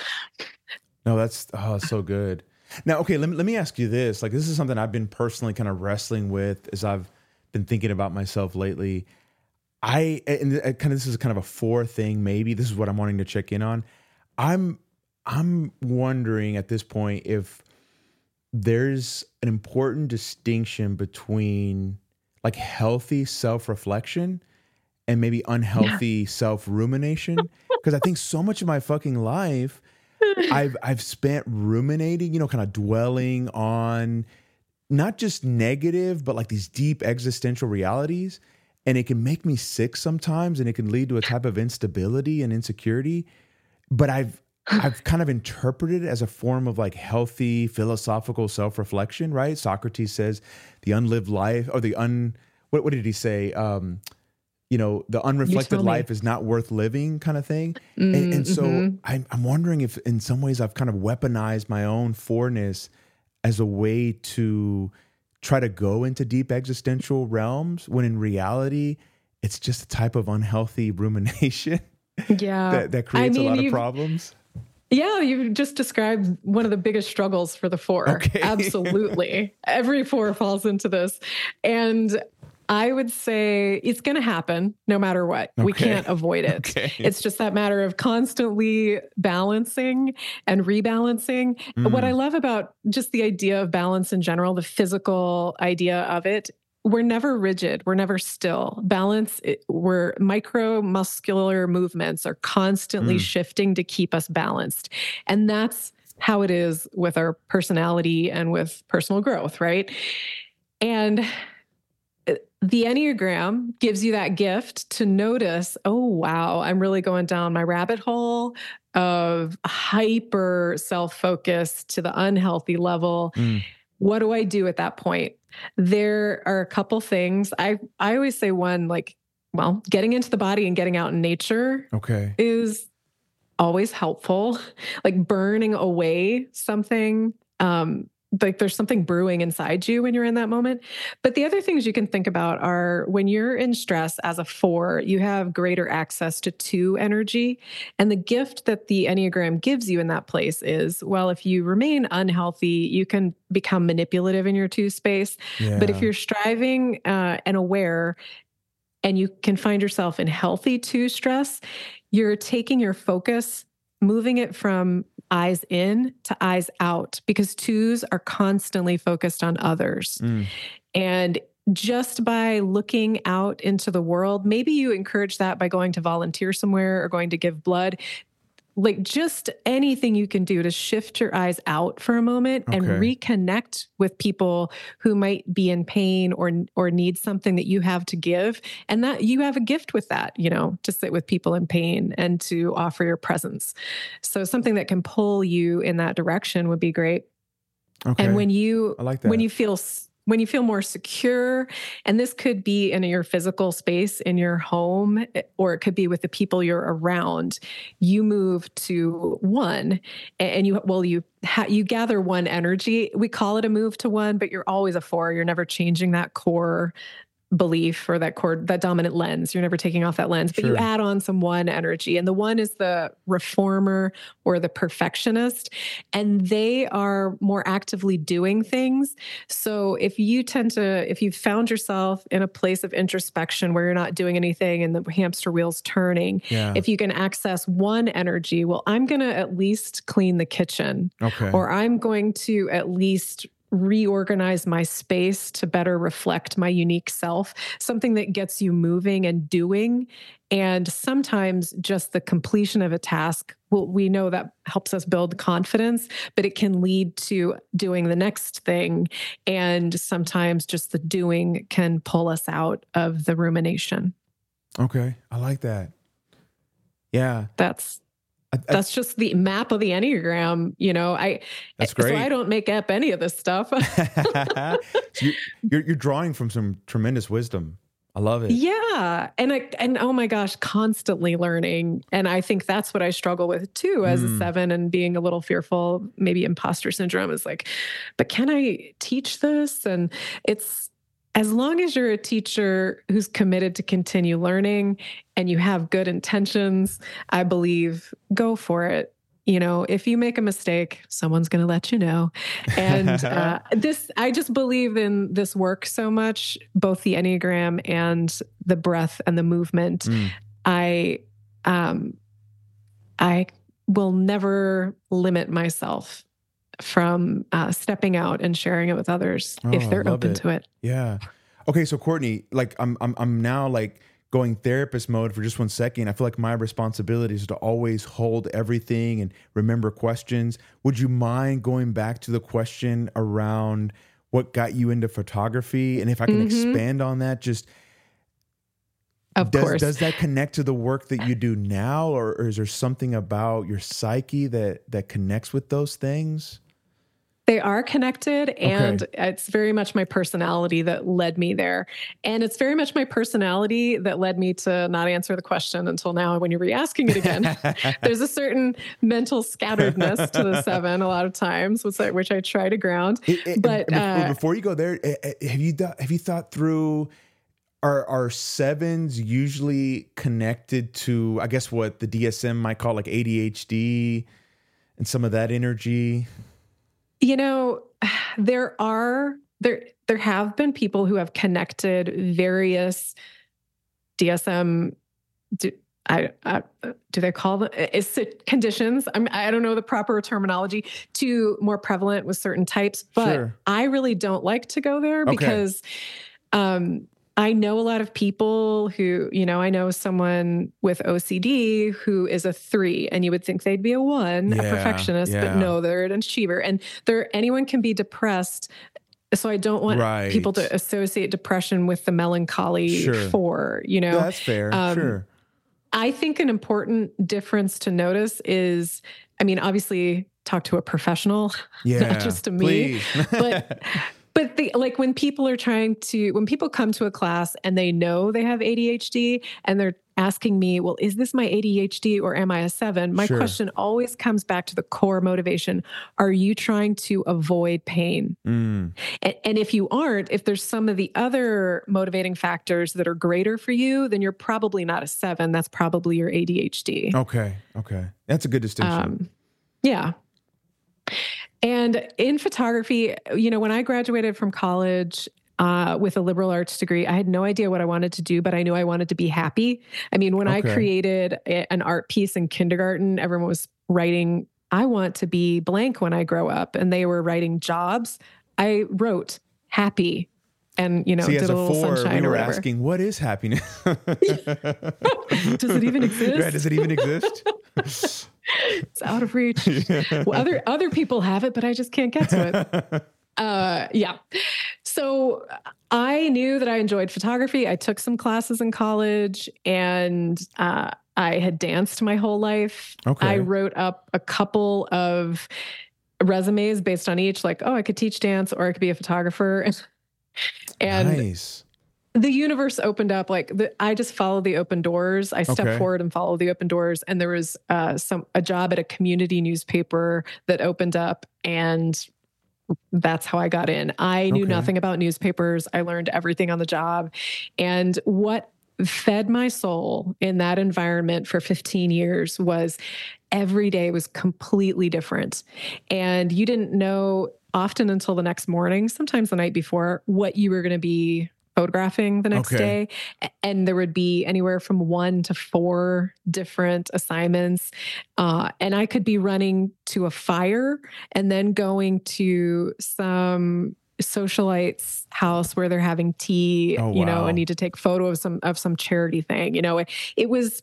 No, that's oh, so good. Now, okay, let me let me ask you this. Like, this is something I've been personally kind of wrestling with as I've been thinking about myself lately. I and it kind of this is kind of a four thing, maybe. This is what I'm wanting to check in on. I'm I'm wondering at this point if there's an important distinction between like healthy self-reflection and maybe Yeah. unhealthy self-rumination. Because I think so much of my fucking life I've I've spent ruminating, you know, kind of dwelling on not just negative, but like these deep existential realities. And it can make me sick sometimes, and it can lead to a type of instability and insecurity. But I've I've kind of interpreted it as a form of like healthy philosophical self-reflection, right? Socrates says the unlived life, or the un what what did he say? Um, you know, the You unreflected tell me. life is not worth living, kind of thing. And, and so Mm-hmm. I'm, I'm wondering if in some ways I've kind of weaponized my own fourness as a way to try to go into deep existential realms, when in reality, it's just a type of unhealthy rumination Yeah. that, that I creates a mean, lot of you've problems. Yeah, you've just described one of the biggest struggles for the four. Okay. Absolutely. Every four falls into this. And I would say it's going to happen no matter what. We Okay. can't avoid it. Okay. It's just that matter of constantly balancing and rebalancing. What I Mm, love about just the idea of balance in general, the physical idea of it, we're never rigid. We're never still. Balance, it, we're micro muscular movements are constantly mm, shifting to keep us balanced. And that's how it is with our personality and with personal growth, right? And the Enneagram gives you that gift to notice, oh, wow, I'm really going down my rabbit hole of hyper self-focus to the unhealthy level. mm. What do I do at that point? There are a couple things. I, I always say one, like, well, getting into the body and getting out in nature Okay. is always helpful. Like burning away something, um, like there's something brewing inside you when you're in that moment. But the other things you can think about are when you're in stress as a four, you have greater access to two energy. And the gift that the Enneagram gives you in that place is, well, if you remain unhealthy, you can become manipulative in your two space. Yeah. But if you're striving uh, and aware, and you can find yourself in healthy two stress, you're taking your focus, moving it from eyes in to eyes out, because twos are constantly focused on others. Mm. And just by looking out into the world, maybe you encourage that by going to volunteer somewhere or going to give blood. Like just anything you can do to shift your eyes out for a moment okay. and reconnect with people who might be in pain or or need something that you have to give. And that you have a gift with that, you know, to sit with people in pain and to offer your presence. So something that can pull you in that direction would be great. Okay. And when you I like that. when you feel When you feel more secure, and this could be in your physical space in your home, or it could be with the people you're around, you move to one, and you, well, you, ha- you gather one energy. We call it a move to one, but you're always a four. You're never changing that core belief or that core, that dominant lens. You're never taking off that lens, but sure. you add on some one energy, and the one is the reformer or the perfectionist, and they are more actively doing things. So if you tend to, if you've found yourself in a place of introspection where you're not doing anything and the hamster wheel's turning, yeah. if you can access one energy, well, I'm going to at least clean the kitchen, okay. or I'm going to at least reorganize my space to better reflect my unique self, something that gets you moving and doing. And sometimes just the completion of a task, well, we know that helps us build confidence, but it can lead to doing the next thing. And sometimes just the doing can pull us out of the rumination. Okay. I like that. Yeah. That's I, I, That's just the map of the Enneagram. You know, I, that's great. So I don't make up any of this stuff. So you're, you're, you're drawing from some tremendous wisdom. I love it. Yeah. And I, and oh my gosh, constantly learning. And I think that's what I struggle with too, as mm. a seven, and being a little fearful, maybe imposter syndrome is like, but can I teach this? And it's, as long as you're a teacher who's committed to continue learning and you have good intentions, I believe, go for it. You know, if you make a mistake, someone's going to let you know. And uh, this, I just believe in this work so much, both the Enneagram and the breath and the movement. Mm. I, um, I will never limit myself from uh, stepping out and sharing it with others oh, if they're open it. to it. Yeah. Okay. So Courtney, like I'm, I'm, I'm now like going therapist mode for just one second. I feel like my responsibility is to always hold everything and remember questions. Would you mind going back to the question around what got you into photography? And if I can mm-hmm. expand on that, just Of does, course. Does that connect to the work that you do now, or, or is there something about your psyche that, that connects with those things? They are connected, and okay. it's very much my personality that led me there. And it's very much my personality that led me to not answer the question until now when you're re-asking it again. There's a certain mental scatteredness to the seven a lot of times, which I, which I try to ground. It, it, but uh, before you go there, have you th- have you thought through, are are sevens usually connected to, I guess, what the D S M might call like A D H D and some of that energy? You know, there are, there, there have been people who have connected various D S M, do, I, I, do they call them, is it conditions? I'm, I don't know the proper terminology, to more prevalent with certain types, but sure. I really don't like to go there because, okay. um, I know a lot of people who, you know, I know someone with O C D who is a three, and you would think they'd be a one, yeah, a perfectionist, yeah. but no, they're an achiever. And there, anyone can be depressed. So I don't want right. people to associate depression with the melancholy sure. four, you know. That's fair, um, sure. I think an important difference to notice is, I mean, obviously talk to a professional, yeah, not just to me, but But the, like when people are trying to, when people come to a class and they know they have A D H D and they're asking me, well, is this my A D H D or am I a seven? My Sure. question always comes back to the core motivation. Are you trying to avoid pain? Mm. And, and if you aren't, if there's some of the other motivating factors that are greater for you, then you're probably not a seven. That's probably your A D H D. Okay. Okay. That's a good distinction. Um, yeah. And in photography, you know, when I graduated from college uh, with a liberal arts degree, I had no idea what I wanted to do, but I knew I wanted to be happy. I mean, when I Okay. created a, an art piece in kindergarten, everyone was writing, I want to be blank when I grow up. And they were writing jobs. I wrote happy and, you know, See, did as a a little four, sunshine we or were whatever. asking, what is happiness? Does it even exist? Right, does it even exist? It's out of reach. Well, other other people have it, but I just can't get to it. Uh, yeah. So I knew that I enjoyed photography. I took some classes in college, and uh, I had danced my whole life. Okay. I wrote up a couple of resumes based on each, like, oh, I could teach dance or I could be a photographer. And Nice. the universe opened up. Like the, I just followed the open doors. I stepped Okay. forward and followed the open doors. And there was uh, some a job at a community newspaper that opened up, and that's how I got in. I knew Okay. nothing about newspapers. I learned everything on the job. And what fed my soul in that environment for fifteen years was every day was completely different. And you didn't know often until the next morning, sometimes the night before, what you were going to be photographing the next Okay. day. And there would be anywhere from one to four different assignments. Uh, and I could be running to a fire and then going to some socialite's house where they're having tea, Oh, you know, wow. and need to take photo of some, of some charity thing. You know, it, it was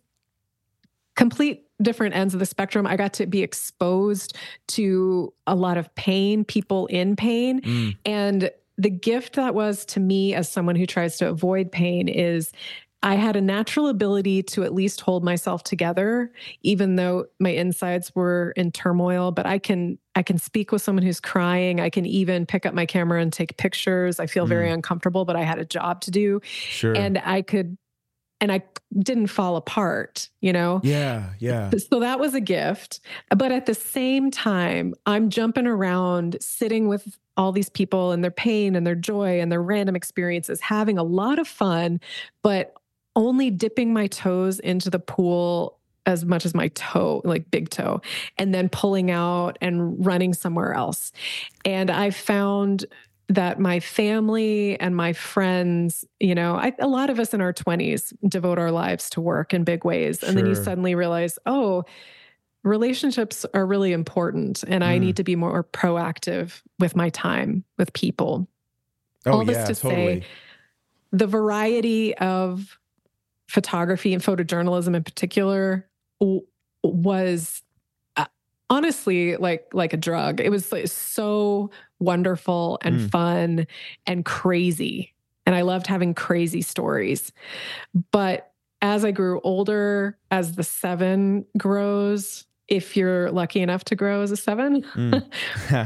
complete different ends of the spectrum. I got to be exposed to a lot of pain, people in pain. Mm. And the gift that was to me as someone who tries to avoid pain is I had a natural ability to at least hold myself together, even though my insides were in turmoil. But I can, I can speak with someone who's crying. I can even pick up my camera and take pictures. I feel very Mm. uncomfortable, but I had a job to do. Sure. And I could, and I didn't fall apart, you know? yeah. Yeah. So that was a gift. But at the same time, I'm jumping around, sitting with all these people and their pain and their joy and their random experiences, having a lot of fun, but only dipping my toes into the pool as much as my toe, like big toe, and then pulling out and running somewhere else. And I found that my family and my friends, you know, I, a lot of us in our twenties devote our lives to work in big ways. And then you Sure. suddenly realize, oh, relationships are really important. And I Mm. need to be more proactive with my time with people. Oh, All this yeah, to totally. say, the variety of photography and photojournalism in particular w- was uh, honestly like like a drug. It was like so wonderful and Mm. fun and crazy. And I loved having crazy stories. But as I grew older, as the seven grows, if you're lucky enough to grow as a seven, Mm.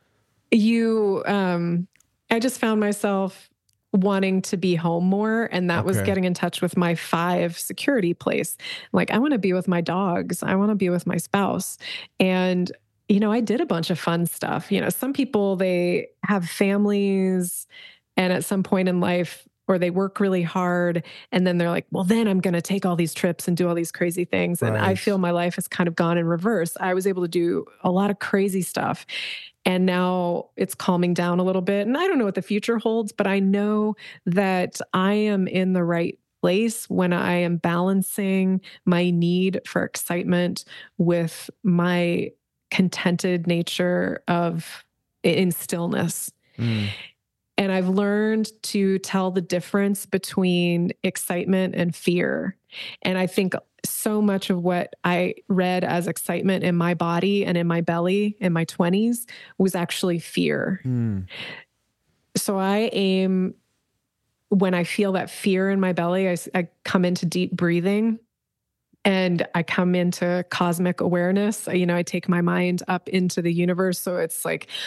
you, um, I just found myself wanting to be home more. And that was Okay. getting in touch with my five security place. Like, I want to be with my dogs. I want to be with my spouse. And, you know, I did a bunch of fun stuff. You know, some people, they have families and at some point in life, or they work really hard. And then they're like, well, then I'm going to take all these trips and do all these crazy things. And I Right. feel my life has kind of gone in reverse. I was able to do a lot of crazy stuff. And now it's calming down a little bit. And I don't know what the future holds, but I know that I am in the right place when I am balancing my need for excitement with my contented nature of in stillness. Mm. And I've learned to tell the difference between excitement and fear. And I think so much of what I read as excitement in my body and in my belly in my twenties was actually fear. Mm. So I aim, when I feel that fear in my belly, I, I come into deep breathing and I come into cosmic awareness. You know, I take my mind up into the universe. So it's like,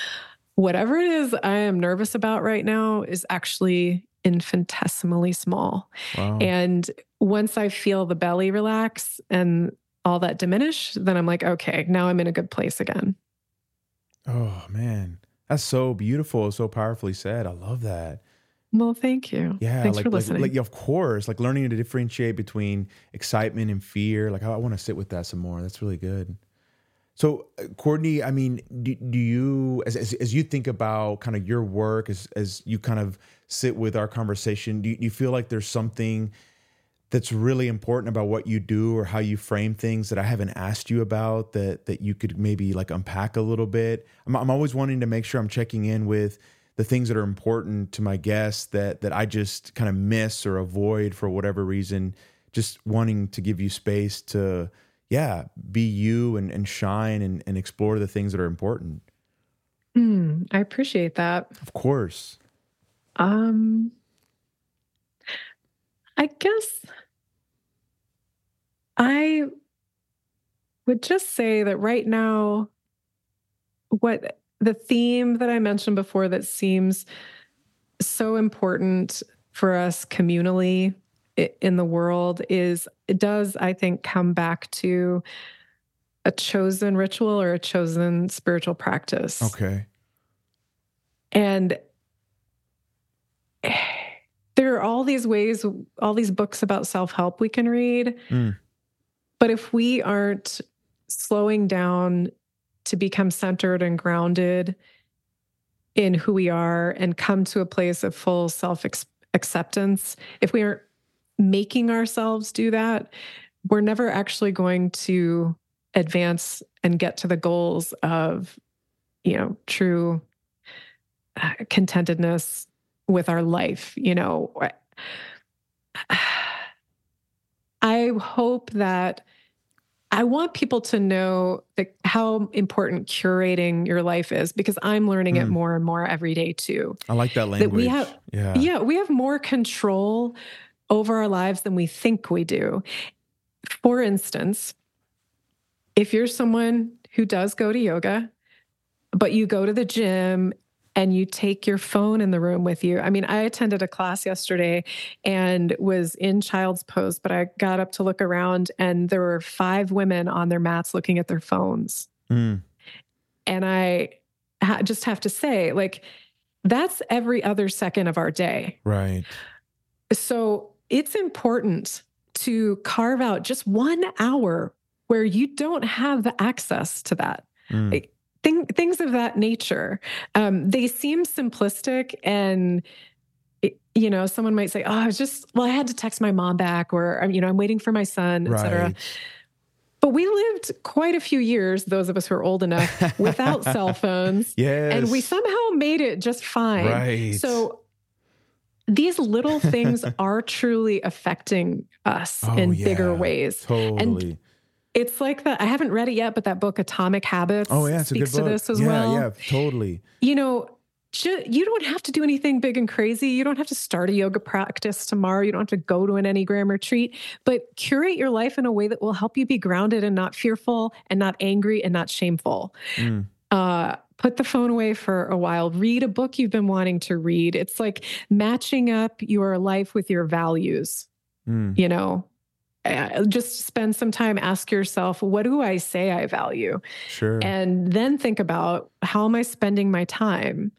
whatever it is I am nervous about right now is actually infinitesimally small. Wow. And once I feel the belly relax and all that diminish, then I'm like, okay, now I'm in a good place again. Oh man. That's so beautiful, so powerfully said. I love that. Well, thank you. Yeah, Thanks like for like like listening. yeah, of course, like learning to differentiate between excitement and fear. Like I, I want to sit with that some more. That's really good. So, uh, Courtney, I mean, do, do you, as, as as you think about kind of your work, as as you kind of sit with our conversation, do you, do you feel like there's something that's really important about what you do or how you frame things that I haven't asked you about that that you could maybe like unpack a little bit? I'm I'm always wanting to make sure I'm checking in with the things that are important to my guests that that I just kind of miss or avoid for whatever reason. Just wanting to give you space to, yeah, be you and, and shine and, and explore the things that are important. Hmm, I appreciate that. Of course. Um, I guess I would just say that right now, what the theme that I mentioned before that seems so important for us communally in the world is it does, I think, come back to a chosen ritual or a chosen spiritual practice. Okay. And there are all these ways, all these books about self-help we can read. Mm. But if we aren't slowing down to become centered and grounded in who we are and come to a place of full self-acceptance, if we aren't making ourselves do that, we're never actually going to advance and get to the goals of, you know, true uh, contentedness with our life. You know, I hope that I want people to know that how important curating your life is, because I'm learning it Mm. more and more every day too. I like that That we language. have, Yeah. yeah, we have more control over our lives than we think we do. For instance, if you're someone who does go to yoga, but you go to the gym and you take your phone in the room with you. I mean, I attended a class yesterday and was in child's pose, but I got up to look around and there were five women on their mats looking at their phones. Mm. And I ha- just have to say, like, that's every other second of our day. Right. So it's important to carve out just one hour where you don't have the access to that. Mm. Like, thing, things of that nature. Um, they seem simplistic and, it, you know, someone might say, oh, I was just, well, I had to text my mom back, or, you know, I'm waiting for my son, et cetera. Right. But we lived quite a few years, those of us who are old enough, without cell phones. Yes. And we somehow made it just fine. Right. So these little things are truly affecting us Oh, in yeah. bigger ways. Totally. And it's like that. I haven't read it yet, but that book, Atomic Habits, Oh, yeah, it's a good speaks to book. this as Yeah, well. yeah, totally. You know, ju- you don't have to do anything big and crazy. You don't have to start a yoga practice tomorrow. You don't have to go to an Enneagram retreat, but curate your life in a way that will help you be grounded and not fearful and not angry and not shameful. Mm. Uh, put the phone away for a while. Read a book you've been wanting to read. It's like matching up your life with your values, Mm. you know. Uh, just spend some time, ask yourself, what do I say I value? Sure. And then think about, how am I spending my time?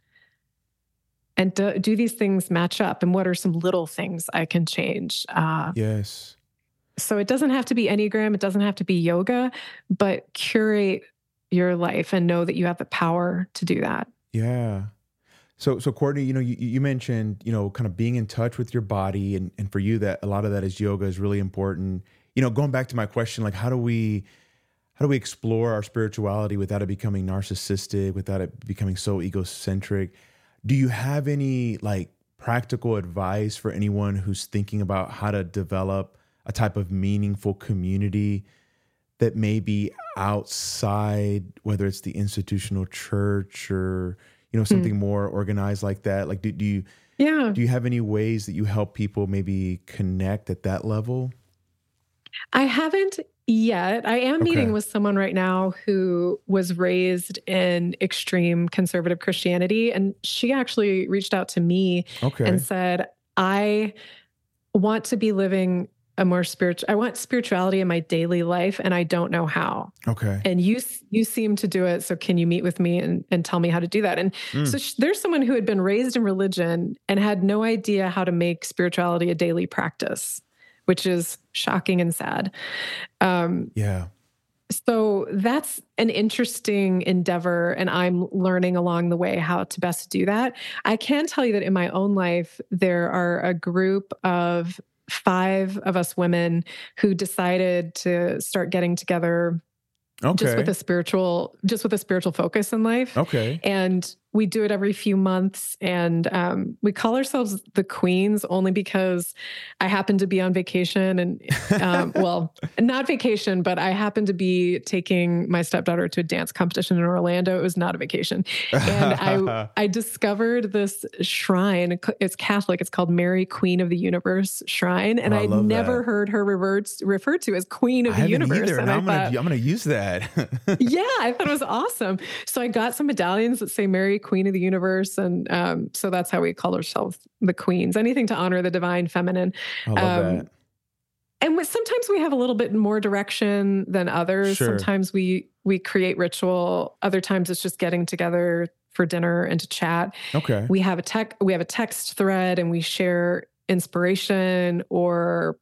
And do, do these things match up? And what are some little things I can change? Uh, Yes. so it doesn't have to be Enneagram. It doesn't have to be yoga, but curate your life and know that you have the power to do that. Yeah. So, so Courtney, you know, you, you mentioned, you know, kind of being in touch with your body, and, and for you, that a lot of that is yoga is really important. You know, going back to my question, like, how do we, how do we explore our spirituality without it becoming narcissistic, without it becoming so egocentric? Do you have any like practical advice for anyone who's thinking about how to develop a type of meaningful community that may be outside, whether it's the institutional church or, you know, something mm. more organized like that? Like, do, do you, yeah. do you have any ways that you help people maybe connect at that level? I haven't yet. I am Okay. meeting with someone right now who was raised in extreme conservative Christianity. And she actually reached out to me Okay. and said, I want to be living a more spiritual, I want spirituality in my daily life, and I don't know how. Okay. And you, you seem to do it. So can you meet with me and, and tell me how to do that? And Mm. so sh- there's someone who had been raised in religion and had no idea how to make spirituality a daily practice, which is shocking and sad. Um, Yeah. so that's an interesting endeavor, and I'm learning along the way how to best do that. I can tell you that in my own life, there are a group of five of us women who decided to start getting together just with Okay. a spiritual, just with a spiritual focus in life. Okay. And we do it every few months. And um, we call ourselves the Queens only because I happen to be on vacation and, um, well, not vacation, but I happen to be taking my stepdaughter to a dance competition in Orlando. It was not a vacation. And I, I discovered this shrine. It's Catholic. It's called Mary, Queen of the Universe Shrine. And Oh, I I'd love never that. heard her referred, referred to as Queen of I the haven't Universe. either. And Now I I'm gonna thought, I'm gonna use that. yeah, I thought it was awesome. So I got some medallions that say Mary, Queen of the Universe. And um, so that's how we call ourselves the Queens, anything to honor the divine feminine. I love Um, that. and with, sometimes we have a little bit more direction than others. Sure. Sometimes we we create ritual. Other times it's just getting together for dinner and to chat. Okay. We have a tech, we have a text thread, and we share inspiration or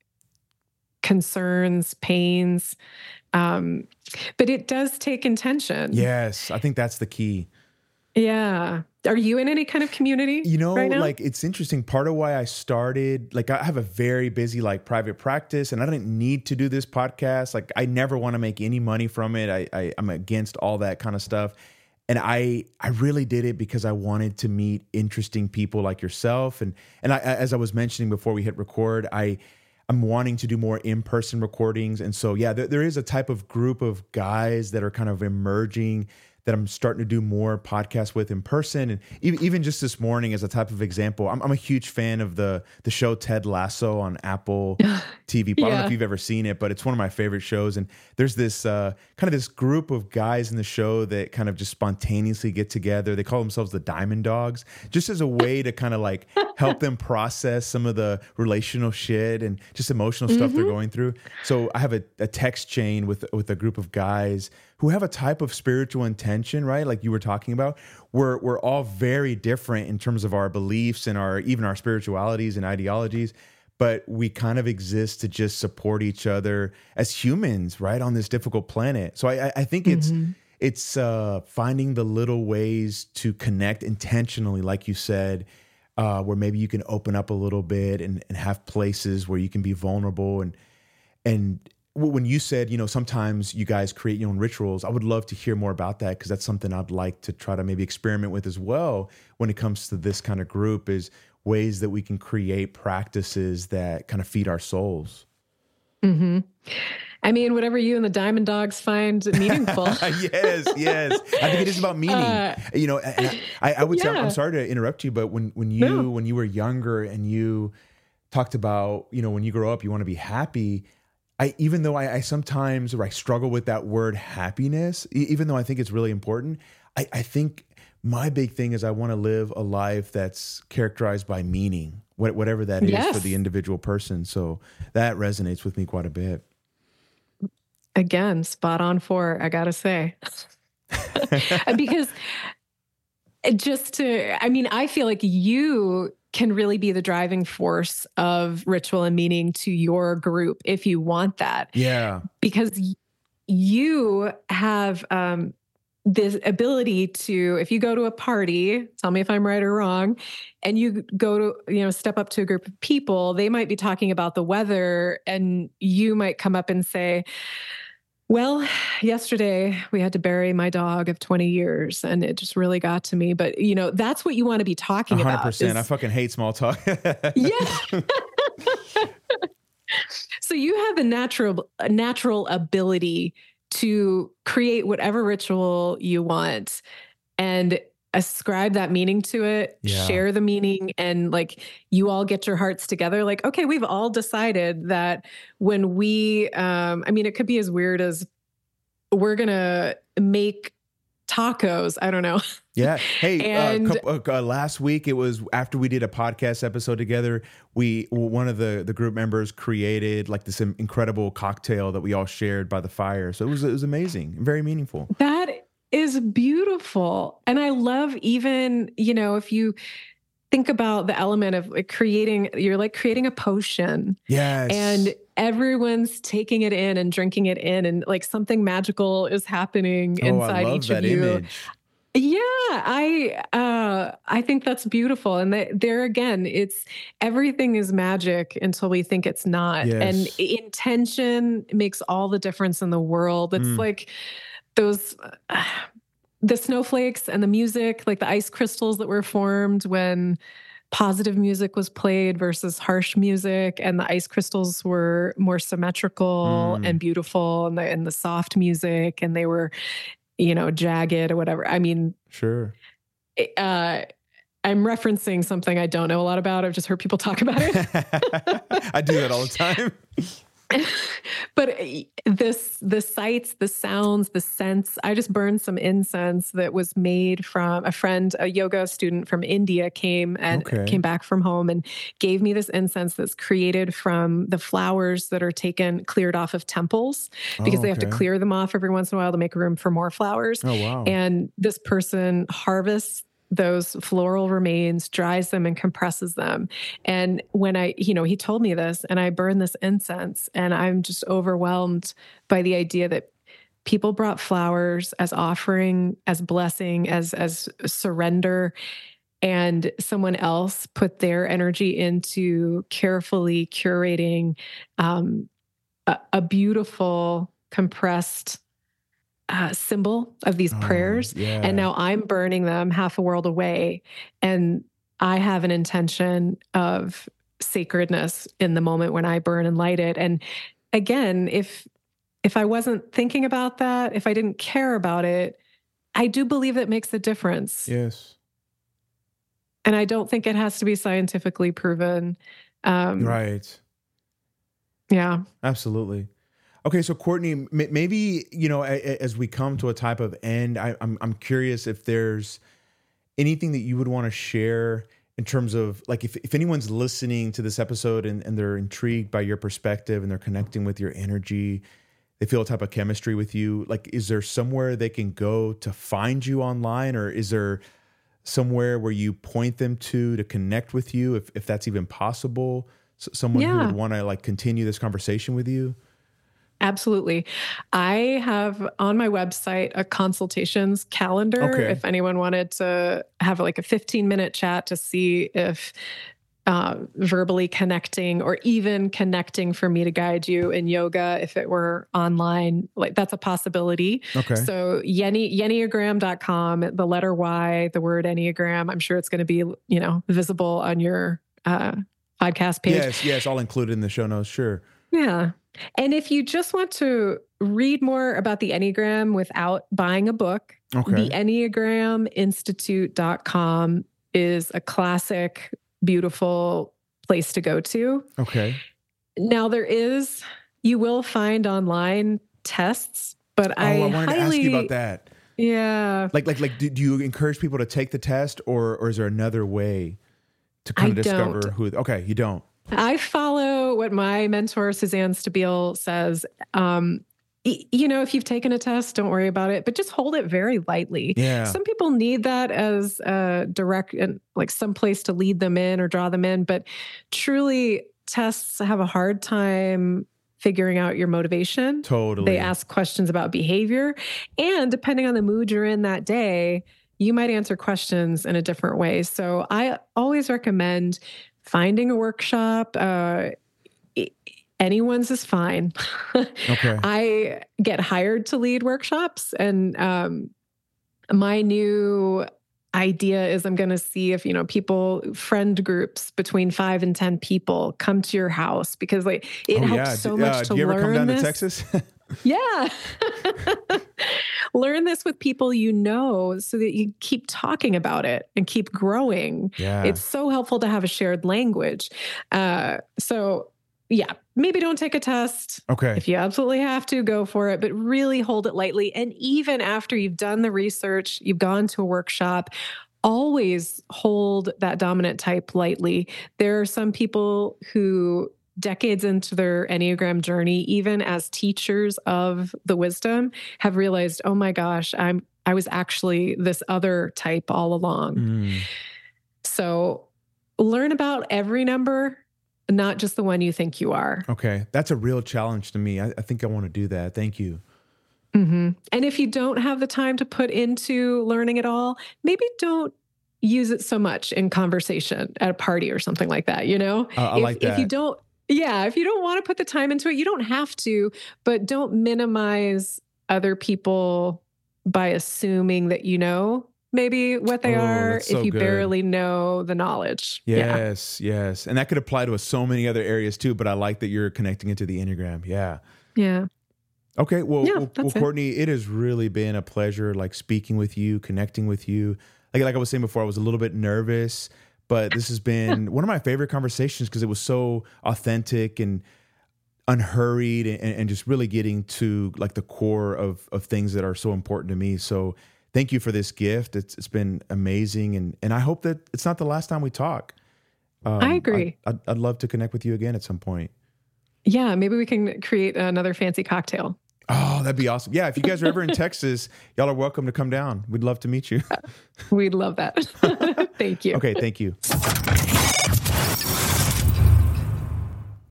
concerns, pains. Um, but it does take intention. Yes, I think that's the key. Yeah. Are you in any kind of community? You know, right now? like it's interesting. Part of why I started, like I have a very busy like private practice, and I didn't need to do this podcast. Like I never want to make any money from it. I, I I'm against all that kind of stuff. And I I really did it because I wanted to meet interesting people like yourself. And and I, as I was mentioning before we hit record, I I'm wanting to do more in-person recordings. And so, yeah, there, there is a type of group of guys that are kind of emerging that I'm starting to do more podcasts with in person. And even, even just this morning as a type of example, I'm, I'm a huge fan of the the show Ted Lasso on Apple T V. I don't know Yeah. if you've ever seen it, but it's one of my favorite shows. And there's this uh, kind of this group of guys in the show that kind of just spontaneously get together. They call themselves the Diamond Dogs, just as a way to kind of like help them process some of the relational shit and just emotional stuff they're going through. So I have a, a text chain with with a group of guys who have a type of spiritual intention, right? Like you were talking about. We're we're all very different in terms of our beliefs and our even our spiritualities and ideologies, but we kind of exist to just support each other as humans, right, on this difficult planet. So I I think it's it's uh, finding the little ways to connect intentionally, like you said, uh, where maybe you can open up a little bit and, and have places where you can be vulnerable and and when you said, you know, sometimes you guys create your own rituals, I would love to hear more about that because that's something I'd like to try to maybe experiment with as well when it comes to this kind of group is ways that we can create practices that kind of feed our souls. Mm-hmm. I mean, whatever you and the Diamond Dogs find meaningful. yes, yes. I think it is about meaning. Uh, you know, and I, I would yeah. say, I'm, I'm sorry to interrupt you, but when, when you, No. when you were younger and you talked about, you know, when you grow up, you want to be happy. I, even though I, I sometimes or I struggle with that word happiness, e- even though I think it's really important, I, I think my big thing is I want to live a life that's characterized by meaning, what, whatever that is Yes. for the individual person. So that resonates with me quite a bit. Again, spot on for, I gotta say. Because just to, I mean, I feel like you can really be the driving force of ritual and meaning to your group if you want that. Yeah. Because y- you have um, this ability to, if you go to a party, tell me if I'm right or wrong, and you go to, you know, step up to a group of people, they might be talking about the weather and you might come up and say, well, yesterday we had to bury my dog of twenty years and it just really got to me. But, you know, that's what you want to be talking one hundred about. percent. is- I fucking hate small talk. yeah. So you have the natural, natural ability to create whatever ritual you want. And ascribe that meaning to it, Yeah. share the meaning, and like you all get your hearts together. Like, okay, we've all decided that when we, um, I mean, it could be as weird as we're going to make tacos. I don't know. Yeah. Hey, And- uh, couple, uh, last week, it was after we did a podcast episode together, we, one of the, the group members created like this incredible cocktail that we all shared by the fire. So it was, it was amazing and very meaningful. That is beautiful. And I love even, you know, if you think about the element of like creating, you're like creating a potion. Yes. And everyone's taking it in and drinking it in, and like something magical is happening oh, inside I love each that of you. image. Yeah, I uh, I think that's beautiful. And that there again, it's everything is magic until we think it's not. Yes. And intention makes all the difference in the world. It's Mm. like those uh, the snowflakes and the music, like the ice crystals that were formed when positive music was played versus harsh music, and the ice crystals were more symmetrical Mm. and beautiful, and the and the soft music, and they were, you know, jagged or whatever. I mean, Sure. uh, I'm referencing something I don't know a lot about. I've just heard people talk about it. I do that all the time. But this, the sights, the sounds, the scents, I just burned some incense that was made from a friend, a yoga student from India came and Okay. came back from home and gave me this incense that's created from the flowers that are taken, cleared off of temples, because Oh, they have to okay. clear them off every once in a while to make room for more flowers. Oh, wow. And this person harvests those floral remains, dries them, and compresses them. And when I, you know, he told me this, and I burned this incense, and I'm just overwhelmed by the idea that people brought flowers as offering, as blessing, as as surrender, and someone else put their energy into carefully curating um, a, a beautiful, compressed uh, symbol of these Oh, prayers. yeah. And now I'm burning them half a world away. And I have an intention of sacredness in the moment when I burn and light it. And again, if if I wasn't thinking about that, if I didn't care about it, I do believe it makes a difference. Yes. And I don't think it has to be scientifically proven. Um, Right. Yeah. Absolutely. Okay, so Courtney, m- maybe, you know, a- a- as we come to a type of end, I, I'm I'm curious if there's anything that you would want to share in terms of, like, if, if anyone's listening to this episode and, and they're intrigued by your perspective and they're connecting with your energy, they feel a type of chemistry with you, like, is there somewhere they can go to find you online, or is there somewhere where you point them to to connect with you, if, if that's even possible? S- someone who Yeah. would want to like continue this conversation with you? Absolutely. I have on my website a consultations calendar. Okay. If anyone wanted to have like a fifteen minute chat to see if uh, verbally connecting or even connecting for me to guide you in yoga, if it were online, like that's a possibility. Okay. So Yenny, Yenneagram dot com, the letter Y, the word Enneagram, I'm sure it's going to be, you know, visible on your uh, podcast page. Yes, yes, I'll include it in the show notes. Sure. Yeah. And if you just want to read more about the Enneagram without buying a book, Okay. the Enneagram Institute dot com is a classic, beautiful place to go to. Okay. Now, there is, you will find online tests, but Oh, I, I, wanted highly, to ask you about that. Yeah. Like, like, like, do, do you encourage people to take the test, or, or is there another way to kind I of discover don't. who? Okay, you don't. I follow what my mentor, Suzanne Stabile, says. Um, y- you know, if you've taken a test, don't worry about it, but just hold it very lightly. Yeah. Some people need that as a direct, and like some place to lead them in or draw them in, but truly tests have a hard time figuring out your motivation. Totally. They ask questions about behavior, and depending on the mood you're in that day, you might answer questions in a different way. So I always recommend finding a workshop. Uh, i- anyone's is fine. Okay. I get hired to lead workshops, and um, my new idea is I'm going to see if, you know, people, friend groups between five and ten people come to your house, because like it Oh, helps yeah. so Do- much uh, to do you ever learn come down this. to Texas? Yeah. Learn this with people you know so that you keep talking about it and keep growing. Yeah. It's so helpful to have a shared language. Uh, so yeah, maybe don't take a test. Okay. If you absolutely have to, go for it, but really hold it lightly. And even after you've done the research, you've gone to a workshop, always hold that dominant type lightly. There are some people who decades into their Enneagram journey, even as teachers of the wisdom, have realized, oh my gosh, I'm I was actually this other type all along. Mm. So learn about every number, not just the one you think you are. Okay. That's a real challenge to me. I, I think I want to do that. Thank you. Mm-hmm. And if you don't have the time to put into learning it all, maybe don't use it so much in conversation at a party or something like that, you know? Uh, I if, like that. If you don't, yeah, if you don't want to put the time into it, you don't have to, but don't minimize other people by assuming that you know maybe what they Oh, are that's so if you good. barely know the knowledge. Yes, yeah. yes. And that could apply to so many other areas too, but I like that you're connecting it to the Enneagram. Yeah. Yeah. Okay. Well, Yeah, well, well that's it. Courtney, it has really been a pleasure like speaking with you, connecting with you. Like, like I was saying before, I was a little bit nervous, but this has been one of my favorite conversations because it was so authentic and unhurried and, and just really getting to like the core of, of things that are so important to me. So thank you for this gift. It's it's been amazing. And, and I hope that it's not the last time we talk. Um, I agree. I, I'd, I'd love to connect with you again at some point. Yeah, maybe we can create another fancy cocktail. Oh, that'd be awesome. Yeah, if you guys are ever in Texas, y'all are welcome to come down. We'd love to meet you. We'd love that. Thank you. Okay, thank you.